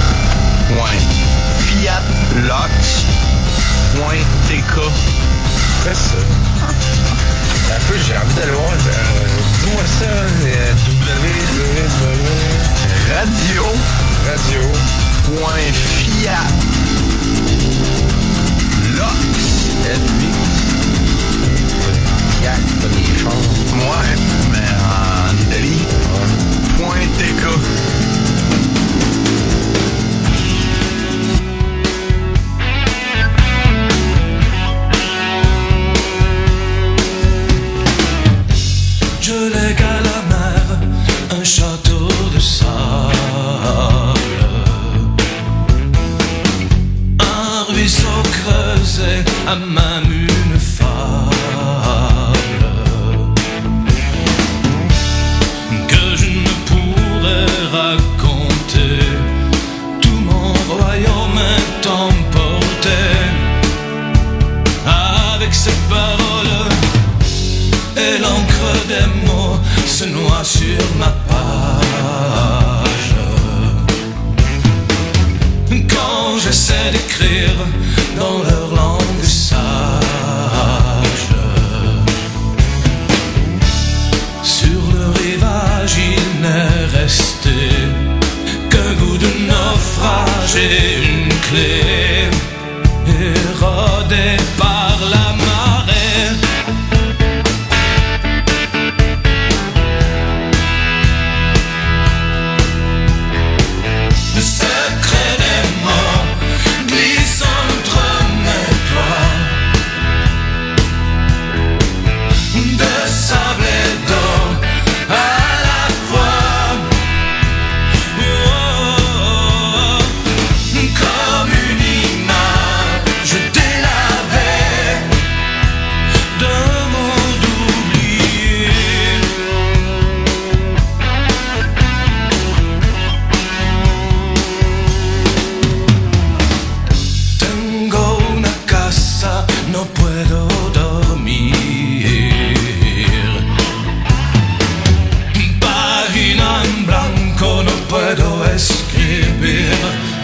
point fiat lox point t k. Fais ça. Un peu, j'ai envie d'aller voir. Euh, Dis-moi ça. Euh, www. Radio. Radio. Point fiat. Lox. Fiat, pas des chars. Ouais, mais en deli. Point t k. Je lègue à la mer un château de sable, un ruisseau creusé à même une fable que je ne pourrais raconter. Tout mon royaume est emporté avec ces paroles. Et l'encre des mots se noie sur ma page. Quand j'essaie d'écrire dans leur langue sage, sur le rivage il n'est resté qu'un goût de naufrage et une clé érodée par la marée. escribir.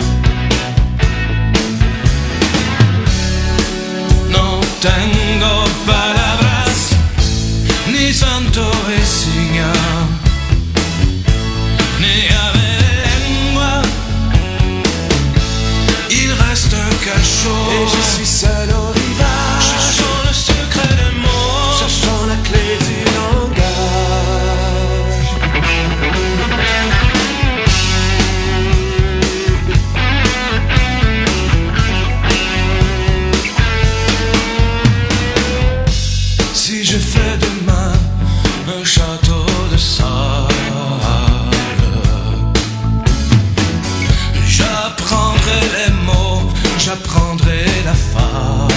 No tengo palabras, ni santo et seigneur, ni ave lengua. Il reste un cachot et je suis seul au rivage, cherchant le secret des mots, cherchant la clé du langage. Si je fais demain un château de sable, j'apprendrai les mots, j'apprendrai la fable.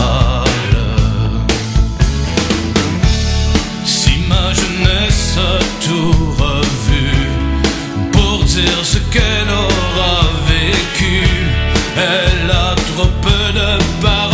Si ma jeunesse a tout revu pour dire ce qu'elle aura vécu, elle a trop peu de paroles.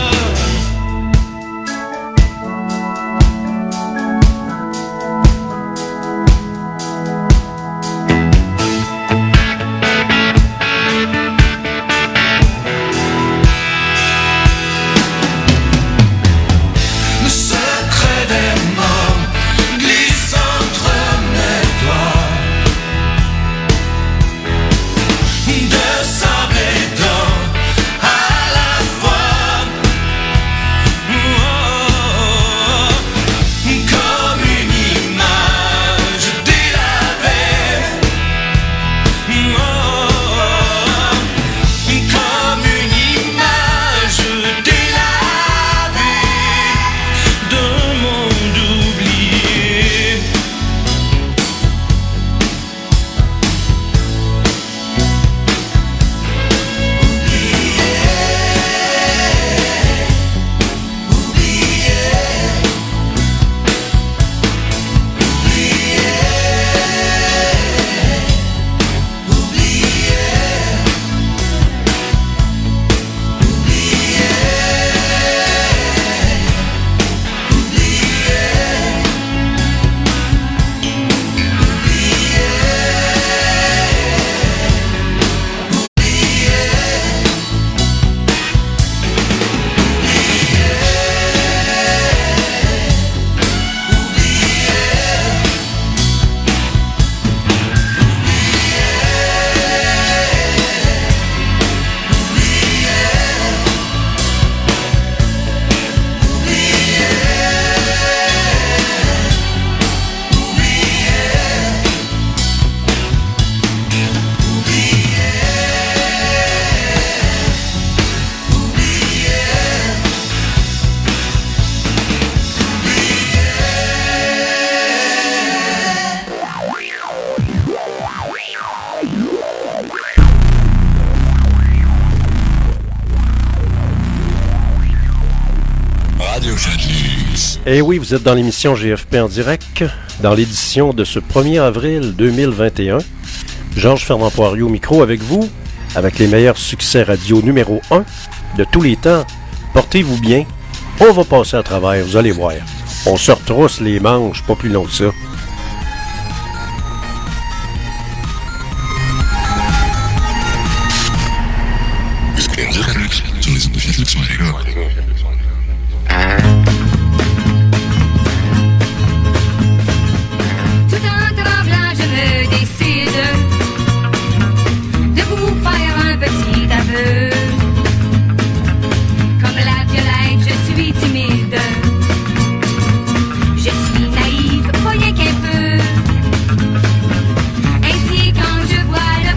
Et oui, vous êtes dans l'émission G F P en direct, dans l'édition de ce premier avril deux mille vingt et un. Georges Fernand Poirier au micro avec vous, avec les meilleurs succès radio numéro un de tous les temps. Portez-vous bien, on va passer à travers, vous allez voir. On se retrousse les manches, pas plus long que ça.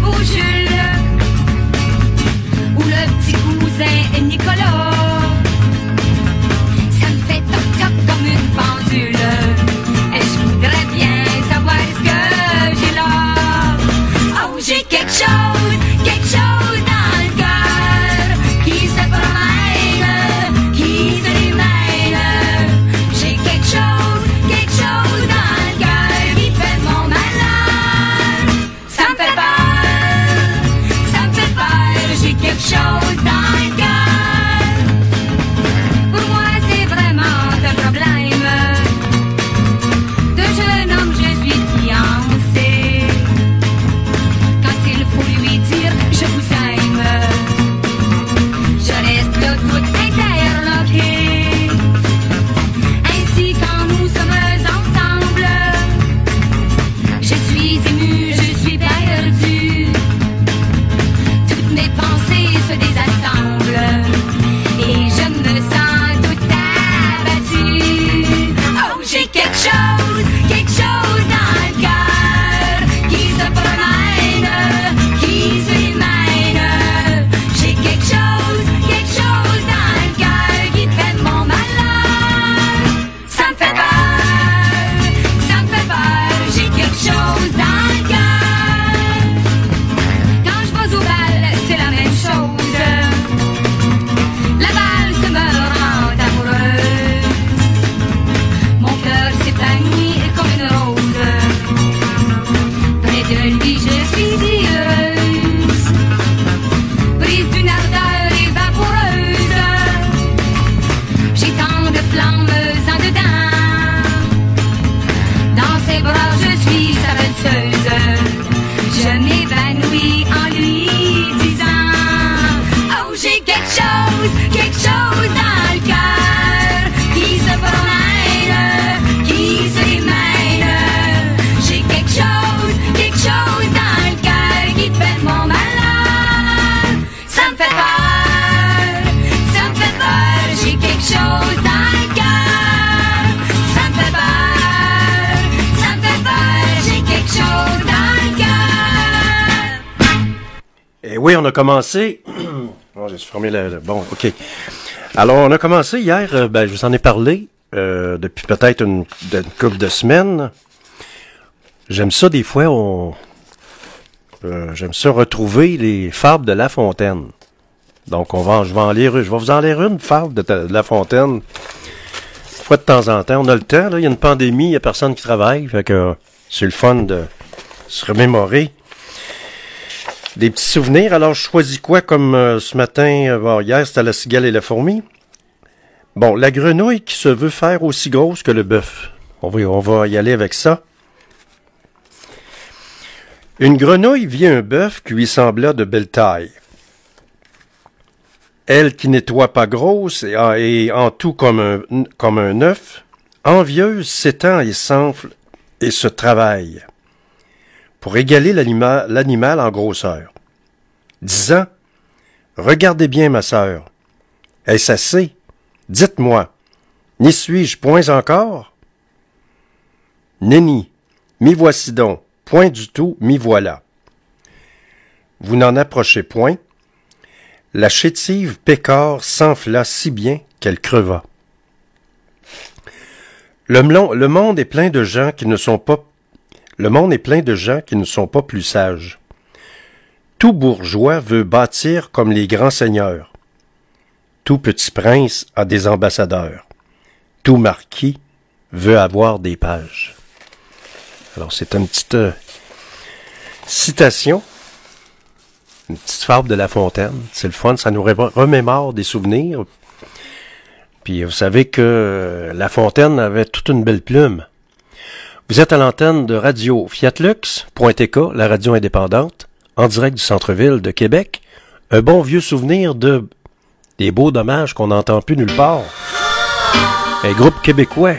Nicolas chanteuse. Je m'évanouis en lui disant: oh, j'ai quelque chose, quelque chose dans le cœur qui se promène, qui se démène. J'ai quelque chose, quelque chose dans le cœur qui fait mon malheur. Ça me fait peur, ça me fait peur. J'ai quelque chose dans le cœur. Ça me fait peur, ça me fait peur. J'ai quelque chose dans le cœur. Et oui, on a commencé. Oh, j'ai fermé la, la- Bon, OK. Alors, on a commencé hier, euh, ben, je vous en ai parlé euh, depuis peut-être une, une couple de semaines. J'aime ça, des fois, on... euh, j'aime ça retrouver les fables de La Fontaine. Donc, on va, je vais en lire, je vais vous en lire une fable de, de La Fontaine. Une fois de temps en temps. On a le temps, là. Il y a une pandémie, il n'y a personne qui travaille. Fait que euh, c'est le fun de se remémorer des petits souvenirs. Alors, je choisis quoi comme euh, ce matin? euh, bon, hier, c'était la cigale et la fourmi. Bon, la grenouille qui se veut faire aussi grosse que le bœuf. On va, on va y aller avec ça. Une grenouille vit un bœuf qui lui sembla de belle taille. Elle qui nettoie pas grosse et, en- et en tout comme un, comme un œuf, envieuse s'étend et s'enfle et se travaille pour égaler l'anima- l'animal en grosseur, disant: regardez bien, ma sœur, est-ce assez? Dites-moi, n'y suis-je point encore? Nenni, m'y voici donc, point du tout, m'y voilà. Vous n'en approchez point. La chétive pécore s'enfla si bien qu'elle creva. Le, mlon- le monde est plein de gens qui ne sont pas Le monde est plein de gens qui ne sont pas plus sages. Tout bourgeois veut bâtir comme les grands seigneurs. Tout petit prince a des ambassadeurs. Tout marquis veut avoir des pages. Alors, c'est une petite euh, citation, une petite fable de La Fontaine. C'est le fun, ça nous ré- remémore des souvenirs. Puis, vous savez que euh, La Fontaine avait toute une belle plume. Vous êtes à l'antenne de Radio Fiatlux.tk, la radio indépendante, en direct du centre-ville de Québec. Un bon vieux souvenir de des beaux dommages qu'on n'entend plus nulle part. Un groupe québécois.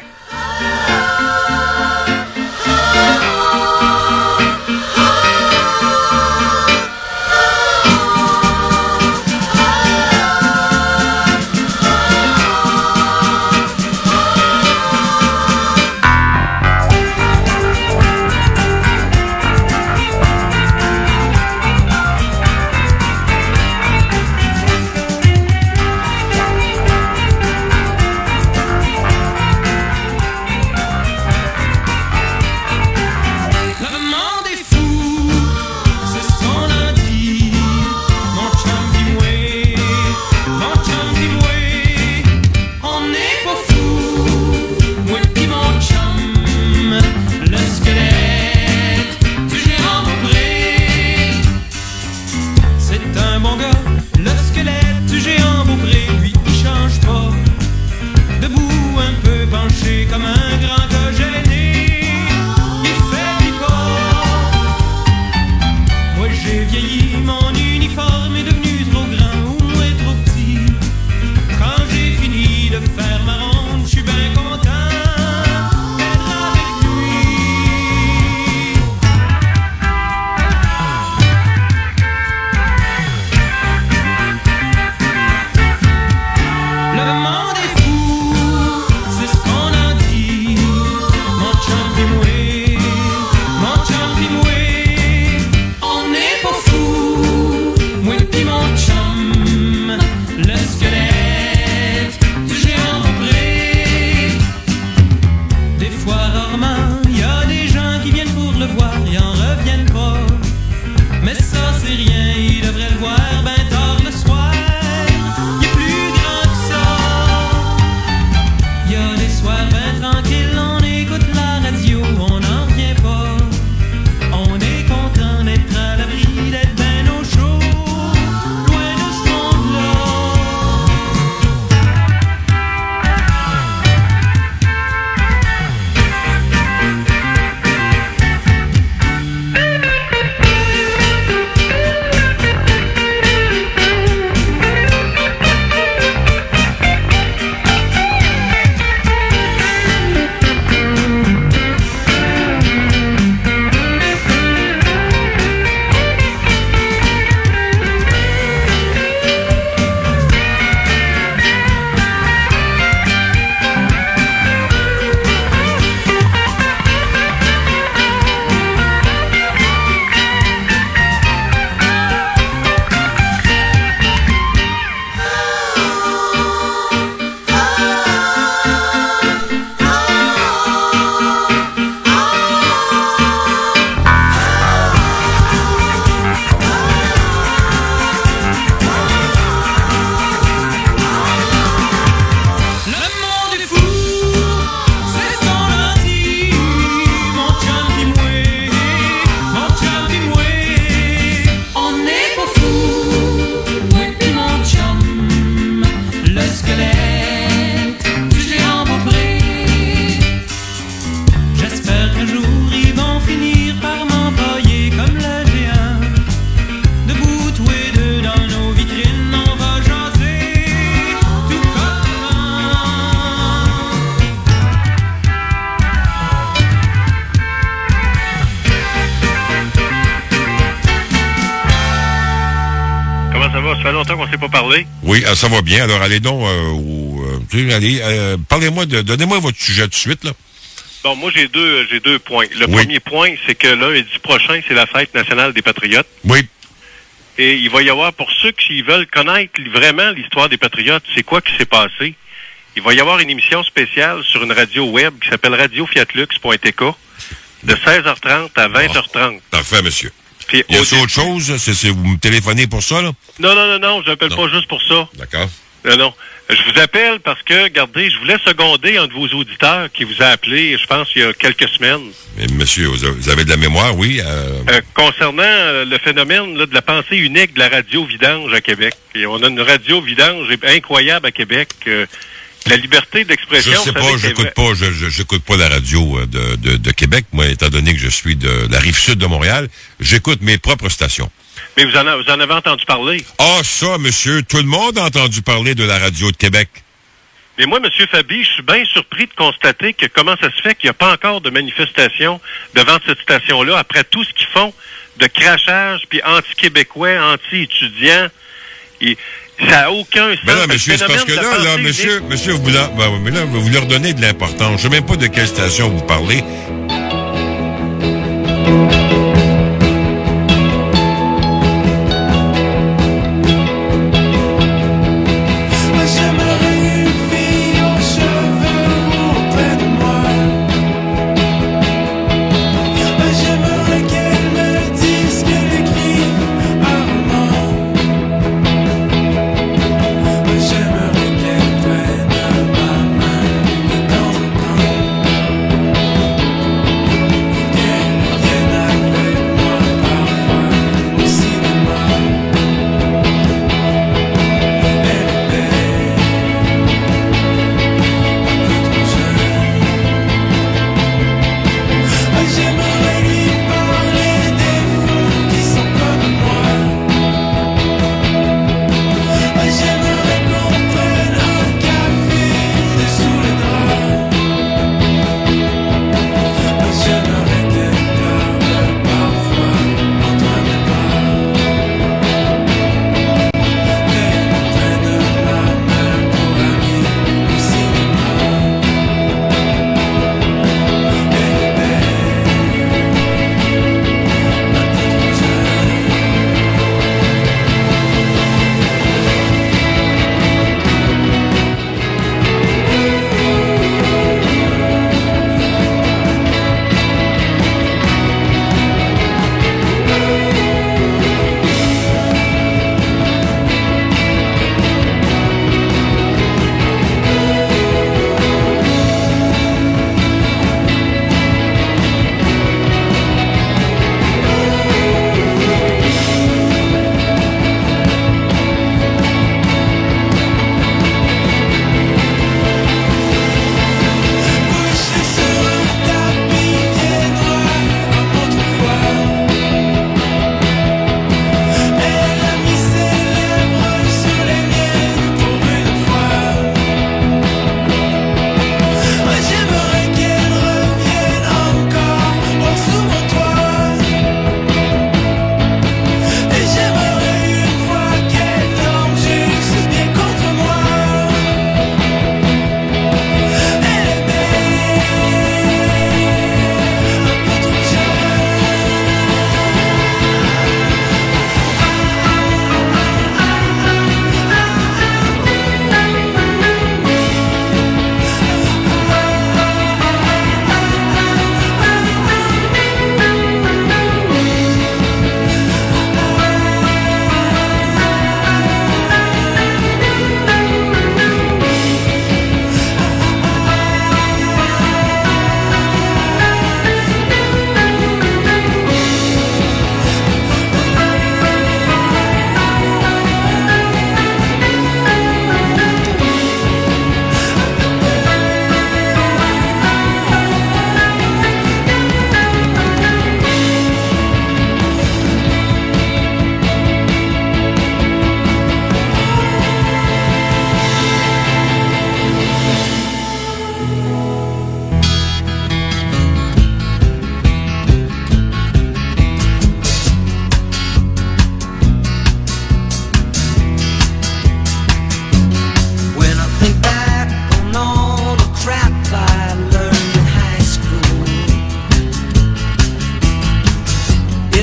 va? Ça fait longtemps qu'on ne s'est pas parlé. Oui, euh, ça va bien. Alors, allez donc, euh, au, euh, allez, euh, parlez-moi, de, donnez-moi votre sujet tout de suite, là. Bon, moi, j'ai deux, j'ai deux points. Le oui. premier point, c'est que lundi prochain, c'est la fête nationale des Patriotes. Oui. Et il va y avoir, pour ceux qui veulent connaître vraiment l'histoire des Patriotes, c'est quoi qui s'est passé, il va y avoir une émission spéciale sur une radio web qui s'appelle radio fiat lux point t k de seize heures trente à vingt heures trente. Oh, parfait, monsieur. Puis, y a-t-il autre chose? C'est, c'est, vous me téléphonez pour ça, là? Non, non, non, non, je n'appelle pas juste pour ça. D'accord. Non, non. Je vous appelle parce que, regardez, je voulais seconder un de vos auditeurs qui vous a appelé, je pense, il y a quelques semaines. Mais monsieur, vous avez de la mémoire, oui? Euh... Euh, concernant euh, le phénomène là, de la pensée unique de la radio vidange à Québec. Et on a une radio vidange incroyable à Québec. Euh, la liberté d'expression... Je sais pas, j'écoute pas, je, je, j'écoute pas la radio de, de, de Québec, moi, étant donné que je suis de la Rive-Sud de Montréal. J'écoute mes propres stations. Mais vous en, a, vous en avez entendu parler. Ah, ça, monsieur, tout le monde a entendu parler de la radio de Québec. Mais moi, monsieur Fabi, je suis bien surpris de constater que comment ça se fait qu'il n'y a pas encore de manifestation devant cette station-là, après tout ce qu'ils font de crachage, puis anti-québécois, anti-étudiants. Et ça n'a aucun sens. Ben là, monsieur, c'est parce que là, là, monsieur, monsieur, vous, là, ben, mais là, vous leur donnez de l'importance. Je ne sais même pas de quelle station vous parlez.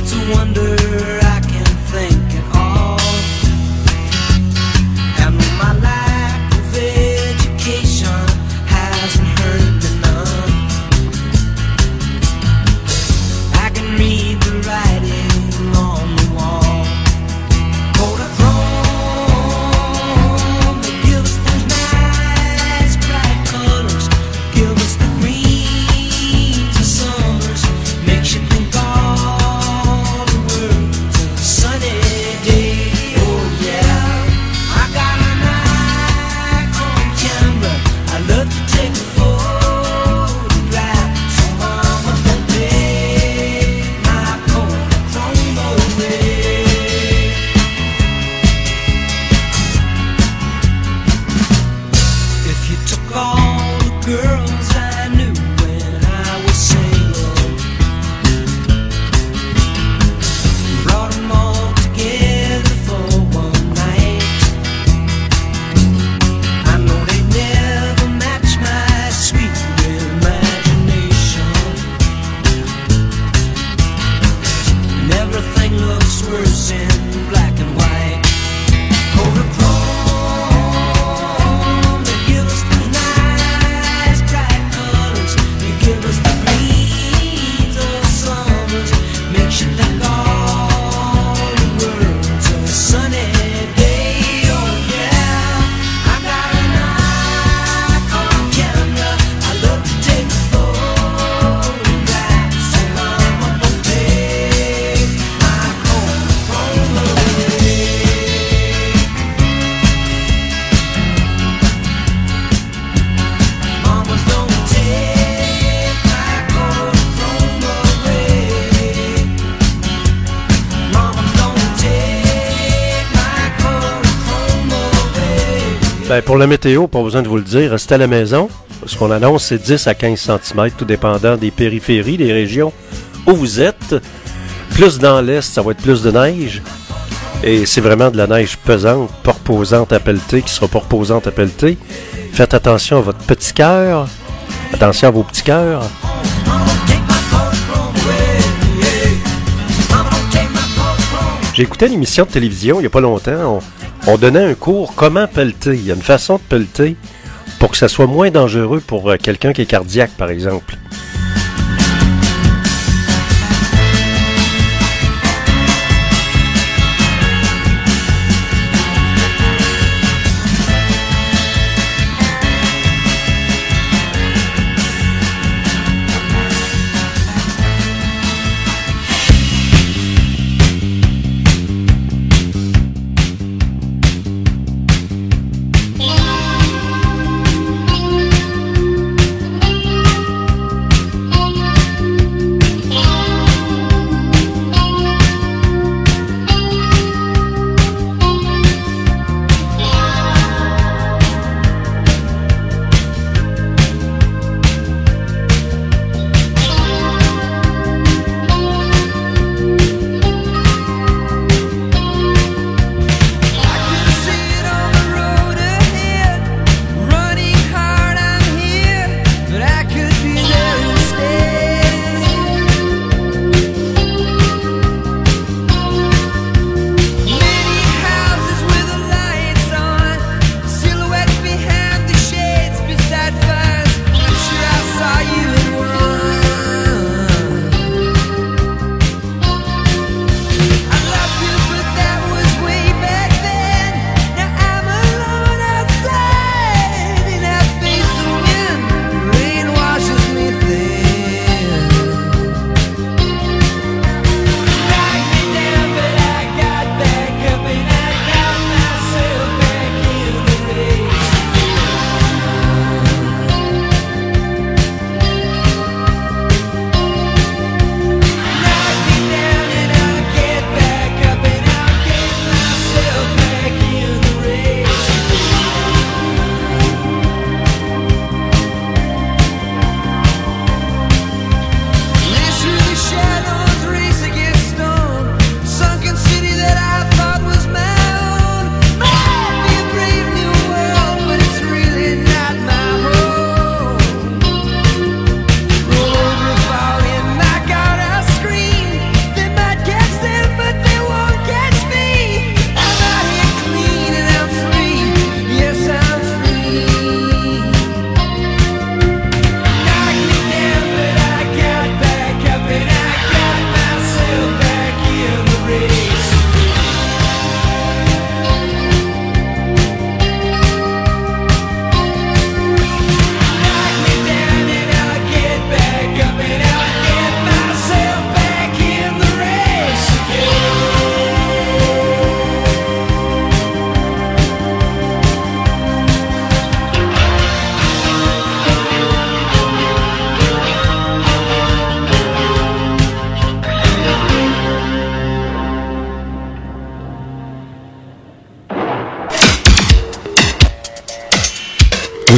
It's a wonder I can think at all. And my lack of education hasn't hurt me none. I can read the writing on the wall. Kodachrome, they give us those nice bright colors, give us the greens of summers, makes you think all the world's a sunny day. Oh yeah, I got a Nikon camera, I love to take a photograph, so mama don't take my Kodachrome away. If you took all the girls I knew when I was single, brought them all together for one night, I know they never match my sweet imagination. And everything looks worse in black and white. Kodachrome, they give us the nice bright colors, they give us the greens of summers, makes you think all the world's a sunny day. Oh yeah, I got a Nikon camera, I love to take photographs, so mama don't take my Kodachrome away. Mama don't take my Kodachrome away. Mama don't take my Kodachrome away. Ben, pour la météo, pas besoin de vous le dire, restez à la maison. Ce qu'on annonce, c'est dix à quinze centimètres, tout dépendant des périphéries, des régions où vous êtes. Plus dans l'est, ça va être plus de neige. Et c'est vraiment de la neige pesante, pas reposante à pelleter, qui sera pas reposante à pelleter. Faites attention à votre petit cœur. Attention à vos petits cœurs. J'ai écouté une émission de télévision il n'y a pas longtemps. On, on donnait un cours comment pelleter. Il y a une façon de pelleter pour que ça soit moins dangereux pour euh, quelqu'un qui est cardiaque, par exemple.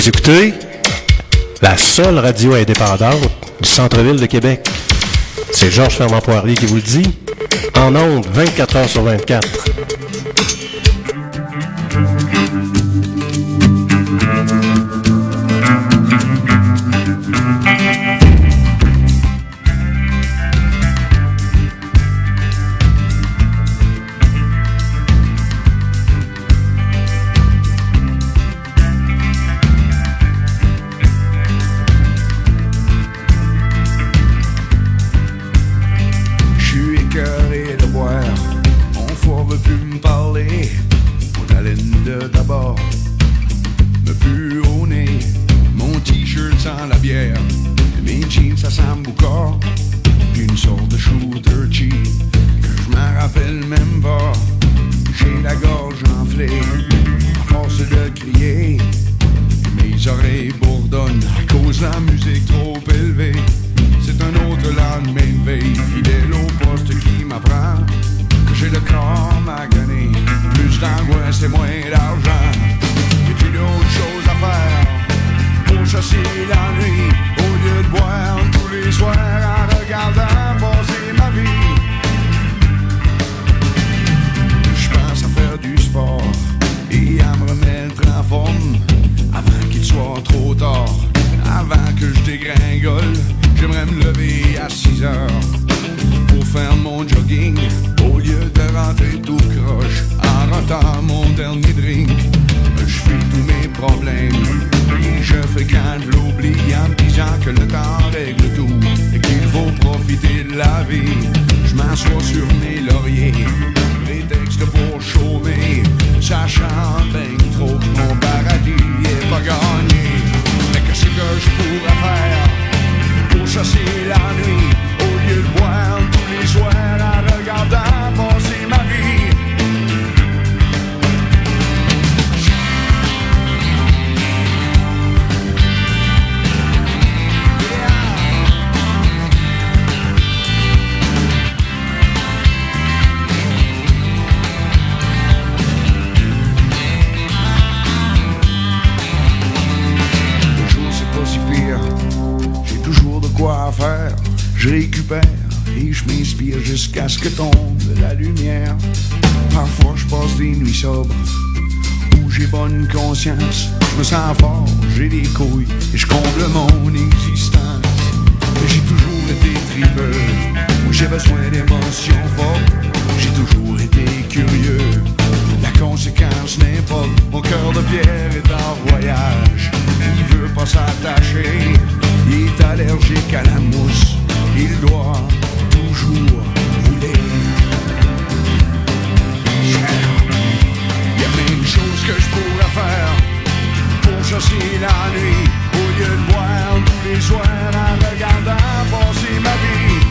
écoutez la seule radio indépendante du centre-ville de Québec. C'est Georges Fernand Poirier qui vous le dit, en ondes vingt-quatre heures sur vingt-quatre. Jusqu'à ce que tombe la lumière. Parfois je passe des nuits sobres où j'ai bonne conscience. Je me sens fort, j'ai des couilles et je comble mon existence. Mais j'ai toujours été tripeux, où j'ai besoin d'émotions fortes. J'ai toujours été curieux, la conséquence n'importe. Mon cœur de pierre est en voyage, il veut pas s'attacher. Il est allergique à la mousse, il doit toujours rouler. Il y a plein de choses que je pourrais faire pour chasser la nuit, au lieu de boire tous les soirs en regardant passer ma vie.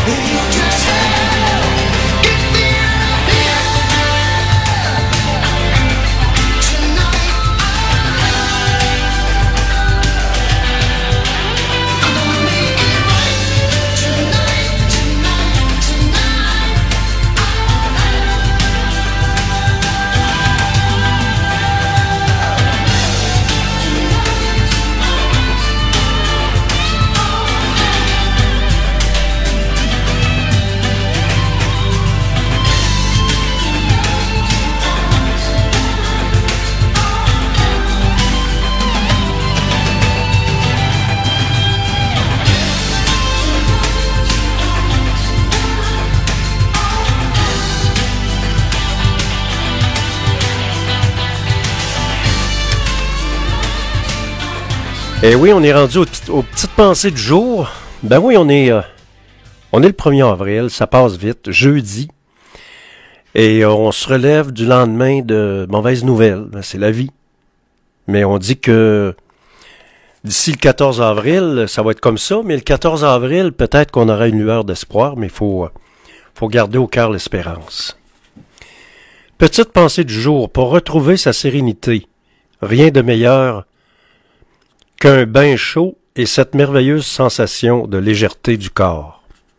Et oui, on est rendu aux, aux petites pensées du jour. Ben oui, on est, euh, on est le premier avril, ça passe vite, jeudi. Et euh, on se relève du lendemain de mauvaises nouvelles. Ben, c'est la vie. Mais on dit que d'ici le quatorze avril, ça va être comme ça. Mais le quatorze avril, peut-être qu'on aura une lueur d'espoir, mais il faut, euh, faut garder au cœur l'espérance. Petite pensée du jour, pour retrouver sa sérénité. Rien de meilleur qu'un bain chaud et cette merveilleuse sensation de légèreté du corps.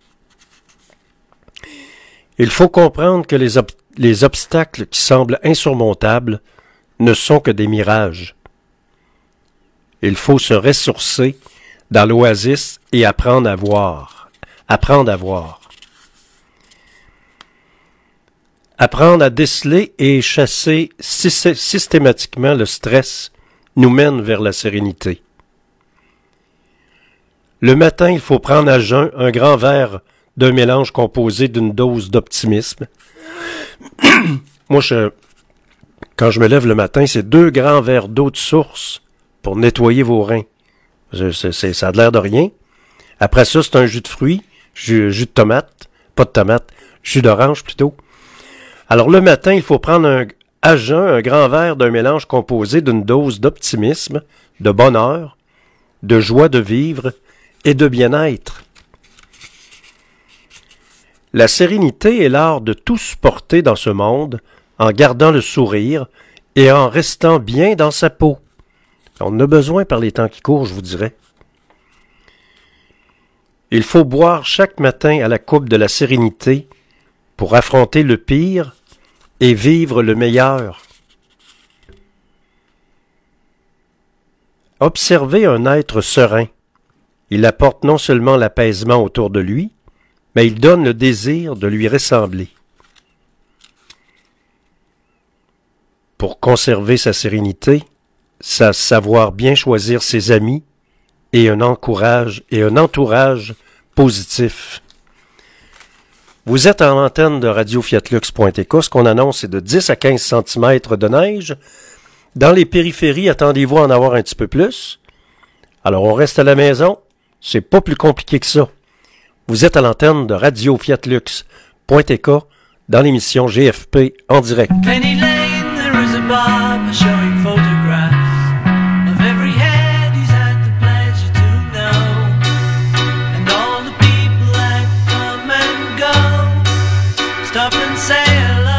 Il faut comprendre que les, ob- les obstacles qui semblent insurmontables ne sont que des mirages. Il faut se ressourcer dans l'oasis et apprendre à voir. Apprendre à voir. Apprendre à déceler et chasser sy- systématiquement le stress nous mène vers la sérénité. Le matin, il faut prendre à jeun un grand verre d'un mélange composé d'une dose d'optimisme. Moi, je, quand je me lève le matin, c'est deux grands verres d'eau de source pour nettoyer vos reins. Je, c'est, c'est, ça a l'air de rien. Après ça, c'est un jus de fruits, jus, jus de tomate, pas de tomate, jus d'orange plutôt. Alors le matin, il faut prendre un, à jeun un grand verre d'un mélange composé d'une dose d'optimisme, de bonheur, de joie de vivre et de bien-être. La sérénité est l'art de tout supporter dans ce monde en gardant le sourire et en restant bien dans sa peau. On en a besoin par les temps qui courent, je vous dirais. Il faut boire chaque matin à la coupe de la sérénité pour affronter le pire et vivre le meilleur. Observez un être serein. Il apporte non seulement l'apaisement autour de lui, mais il donne le désir de lui ressembler. Pour conserver sa sérénité, c'est savoir bien choisir ses amis et un encourage et un entourage positif. Vous êtes en antenne de radio fiat lux point t k. Ce qu'on annonce, c'est de dix à quinze centimètres de neige. Dans les périphéries, attendez-vous à en avoir un petit peu plus. Alors, on reste à la maison. C'est pas plus compliqué que ça. Vous êtes à l'antenne de radio fiat lux point t k dans l'émission G F P en direct. Penny Lane, there is a barber showing photographs of every head he's had the pleasure to know, and all the people that come and go stop and say hello.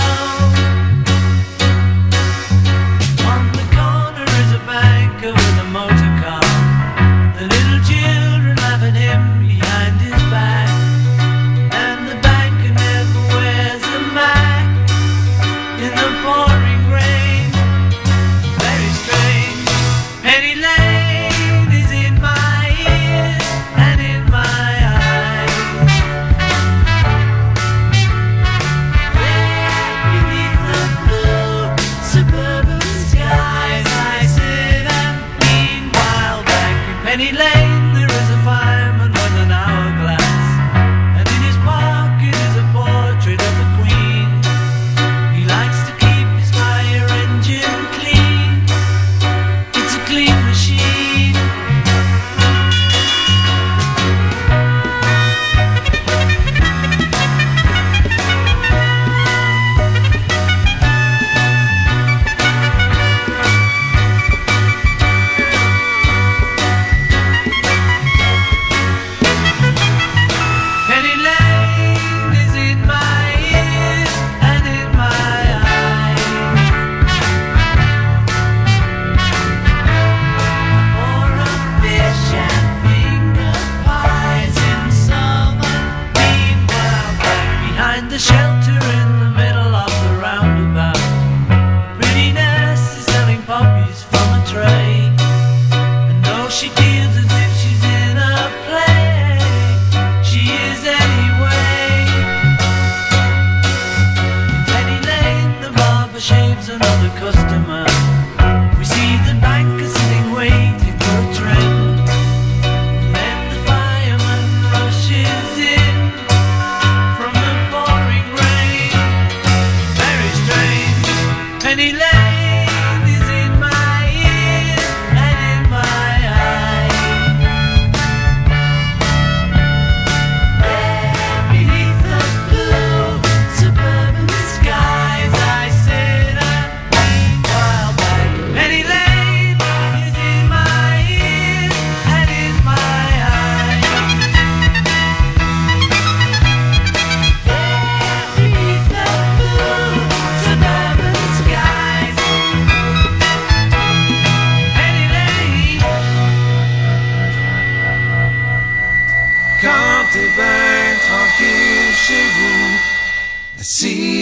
On the corner is a banker with a motor car, the little children laugh at him behind his back, and the banker never wears a mask in the pouring rain. Very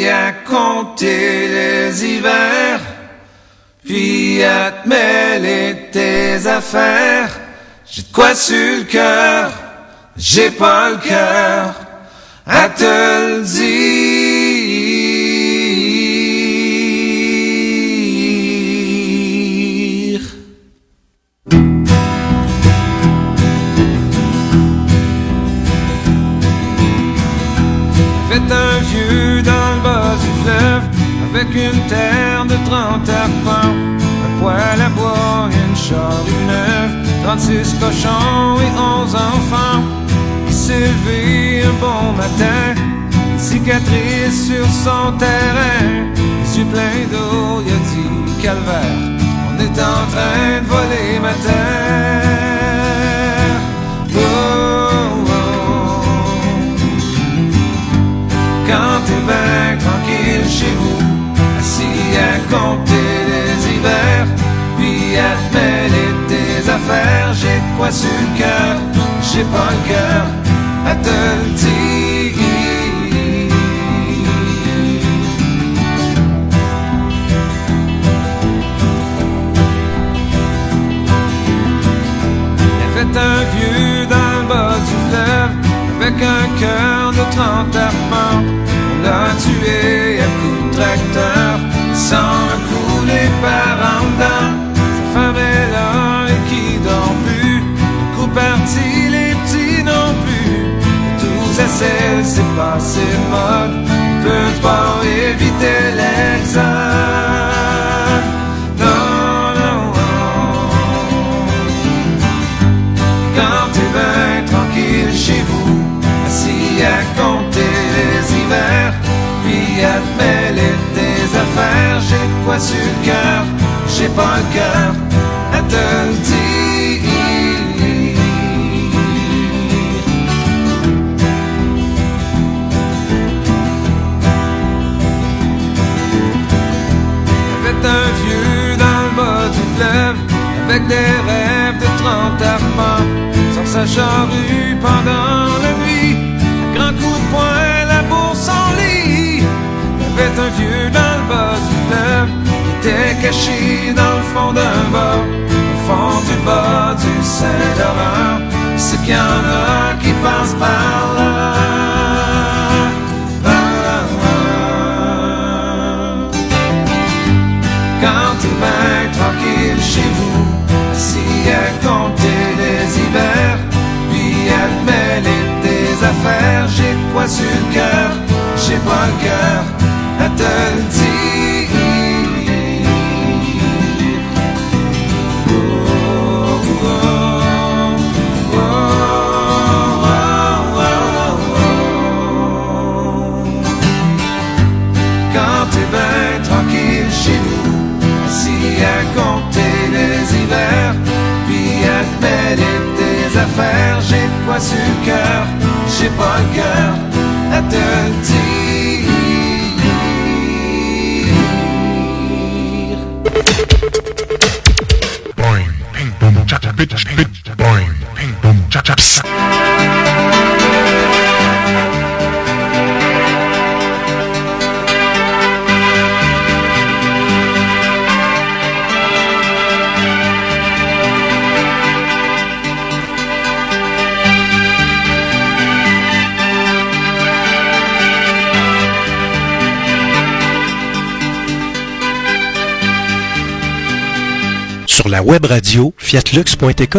assis à compter les hivers, puis à te mêler tes affaires. J'ai de quoi sur le cœur, j'ai pas le cœur à te le dire. Fait un vieux dans le bas du fleuve, avec une terre de trente arpents, un poêle à bois, une charrue neuve, trente-six cochons et onze enfants. Il s'est levé un bon matin, une cicatrice sur son terrain, les yeux pleins d'eau, il a dit calvaire, on est en train de voler ma terre. Oh, oh. Quand t'es ben tranquille chez vous, assis à compter les hivers, puis à te mêler tes affaires, j'ai de quoi sur le cœur, j'ai pas le cœur à te le dire. Il y avait un vieux dans le bas du fleuve, avec un cœur de trente arpents. On l'a tué à coups de tracteur, sans couler par en dedans. Sa femme est là et qui dort plus, le coup parti, les petits non plus. Et tous à celle, c'est passé de mode, on peut pas éviter l'exode. Non, non, non. Quand t'es ben tranquille chez vous, assis à compter les hivers, puis à te mêler tes affaires, j'ai de quoi sur le cœur, j'ai pas le cœur à te le dire. Y'avait un vieux dans le bas du fleuve, avec des rêves de trente arpents, sur sa charrue pendant la nuit, un grand coup de poing, la bourse en lit. Y'avait un vieux dans le bas du fleuve, qui était caché dans le fond d'un bas, au fond du bas du Saint-Laurent. C'est qu'il y en a qui passent par là. Ah, ah. Quand t'es ben tranquille chez vous, assis à compter les hivers, puis à te mêler tes affaires, j'ai de quoi sur le cœur, j'ai pas le cœur à te le dire. Oh, oh, oh, oh, oh, oh. Quand t'es ben tranquille chez vous, assis à compter les hivers, puis à te mêler tes affaires, j'ai de quoi sur le cœur, j'ai pas le cœur à te le dire. Boing, ping, boom, cha cha, bit, bit, boing, ping, boom, cha cha, pss. Sur la web radio fiatlux point t k.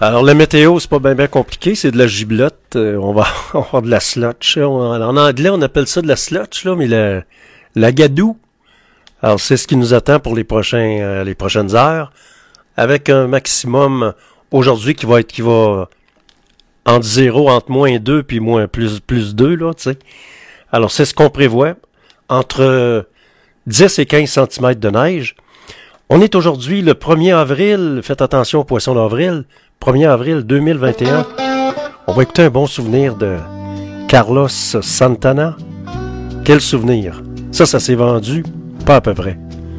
Alors, la météo, c'est pas bien bien compliqué, c'est de la giblotte. Euh, on va avoir de la slotch. On- en anglais, on appelle ça de la slotch, là, mais la, la gadoue. Alors, c'est ce qui nous attend pour les prochains, euh, les prochaines heures, avec un maximum aujourd'hui qui va être, qui va entre zéro, entre moins deux, puis moins plus, plus deux, là, tu sais. Alors, c'est ce qu'on prévoit. Entre dix et quinze centimètres de neige. On est aujourd'hui le premier avril. Faites attention au poisson d'avril. premier avril deux mille vingt et un. On va écouter un bon souvenir de Carlos Santana. Quel souvenir. Ça, ça s'est vendu. Pas à peu près.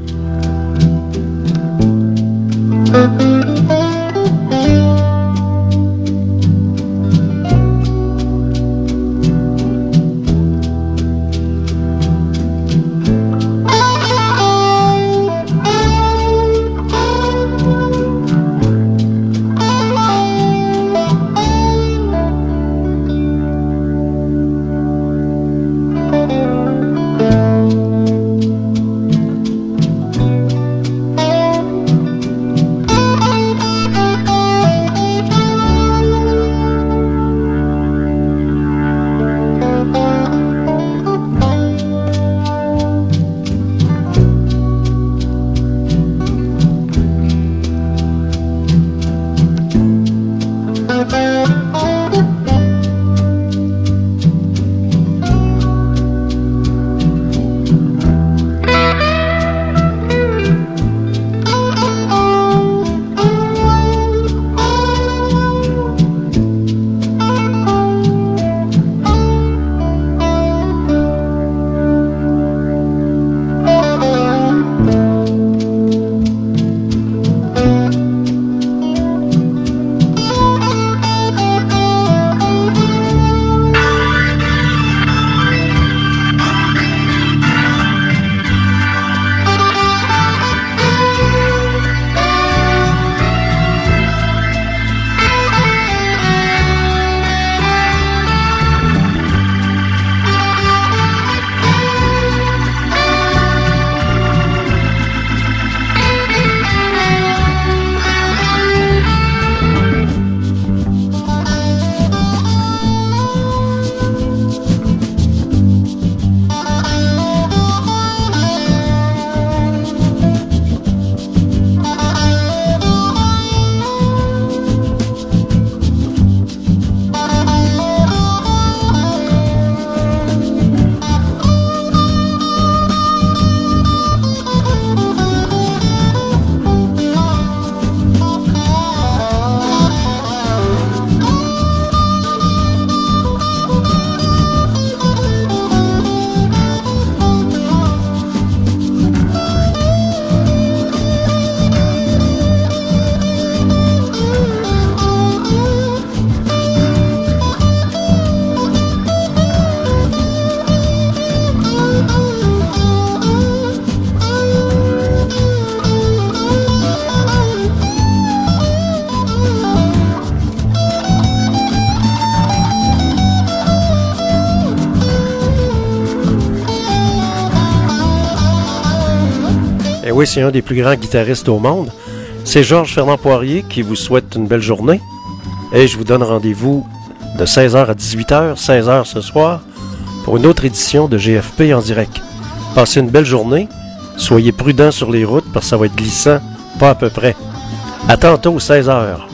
Et oui, c'est un des plus grands guitaristes au monde. C'est Georges Fernand Poirier qui vous souhaite une belle journée. Et je vous donne rendez-vous de seize heures à dix-huit heures, seize heures ce soir, pour une autre édition de G F P en direct. Passez une belle journée. Soyez prudents sur les routes parce que ça va être glissant, pas à peu près. À tantôt, seize heures.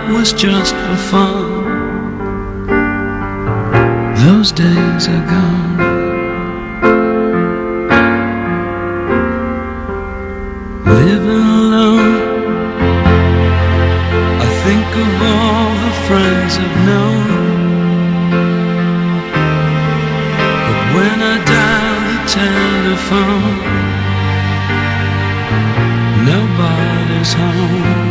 was just for fun. Those days are gone. Living alone, I think of all the friends I've known. But when I dial the telephone, nobody's home.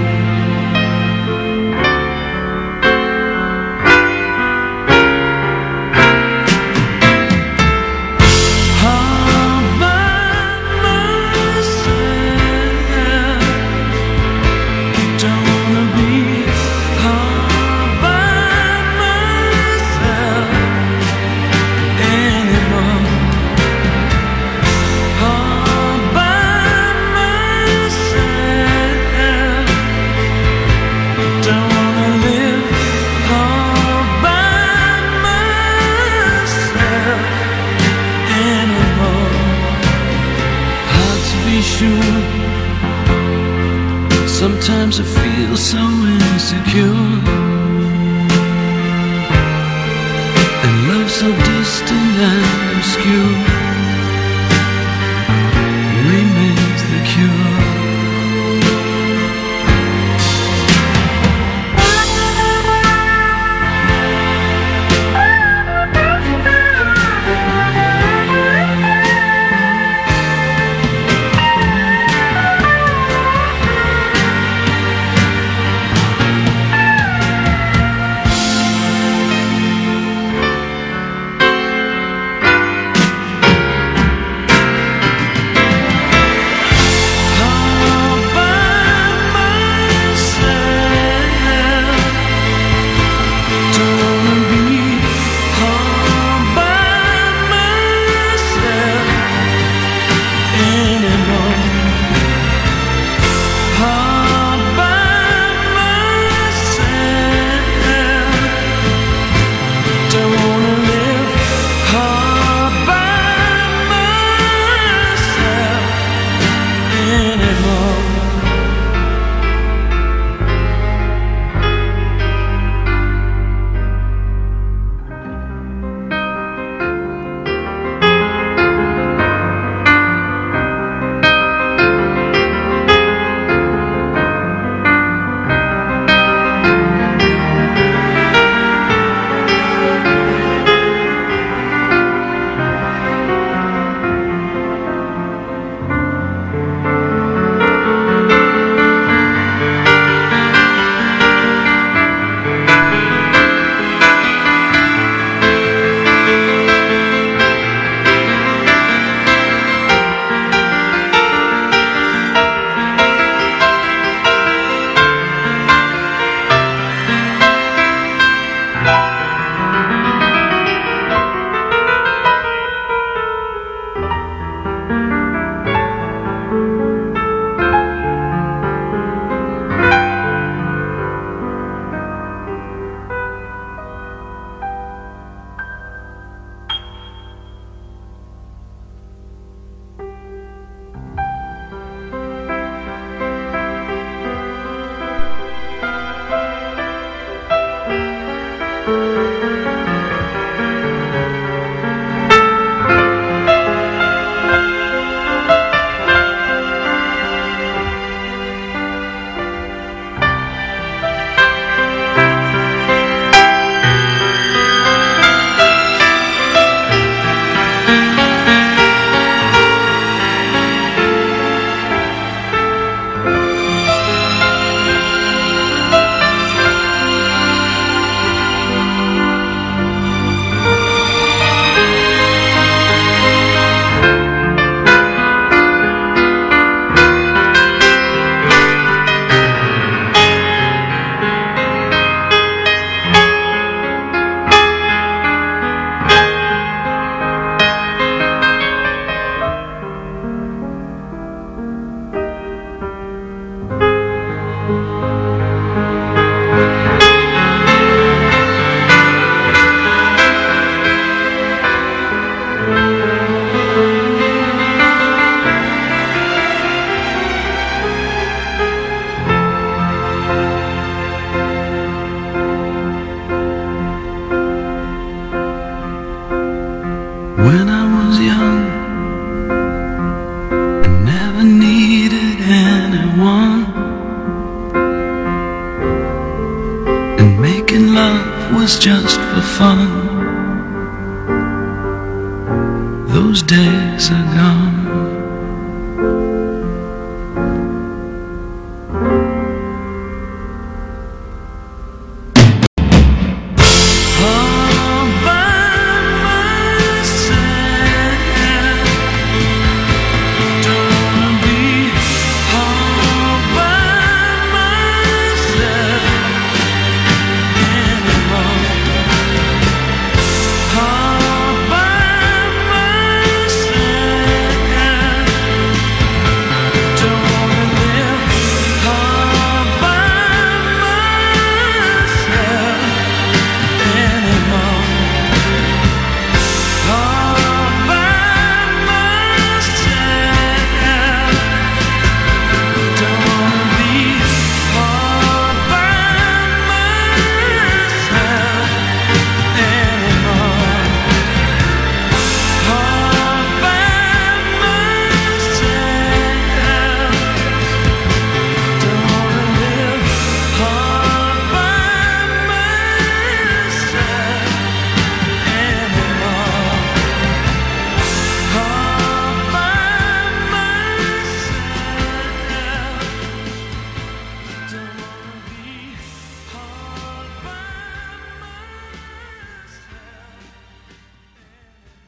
Sometimes I feel so insecure, and love so distant and obscure remains the cure. was just for fun. Those days are gone.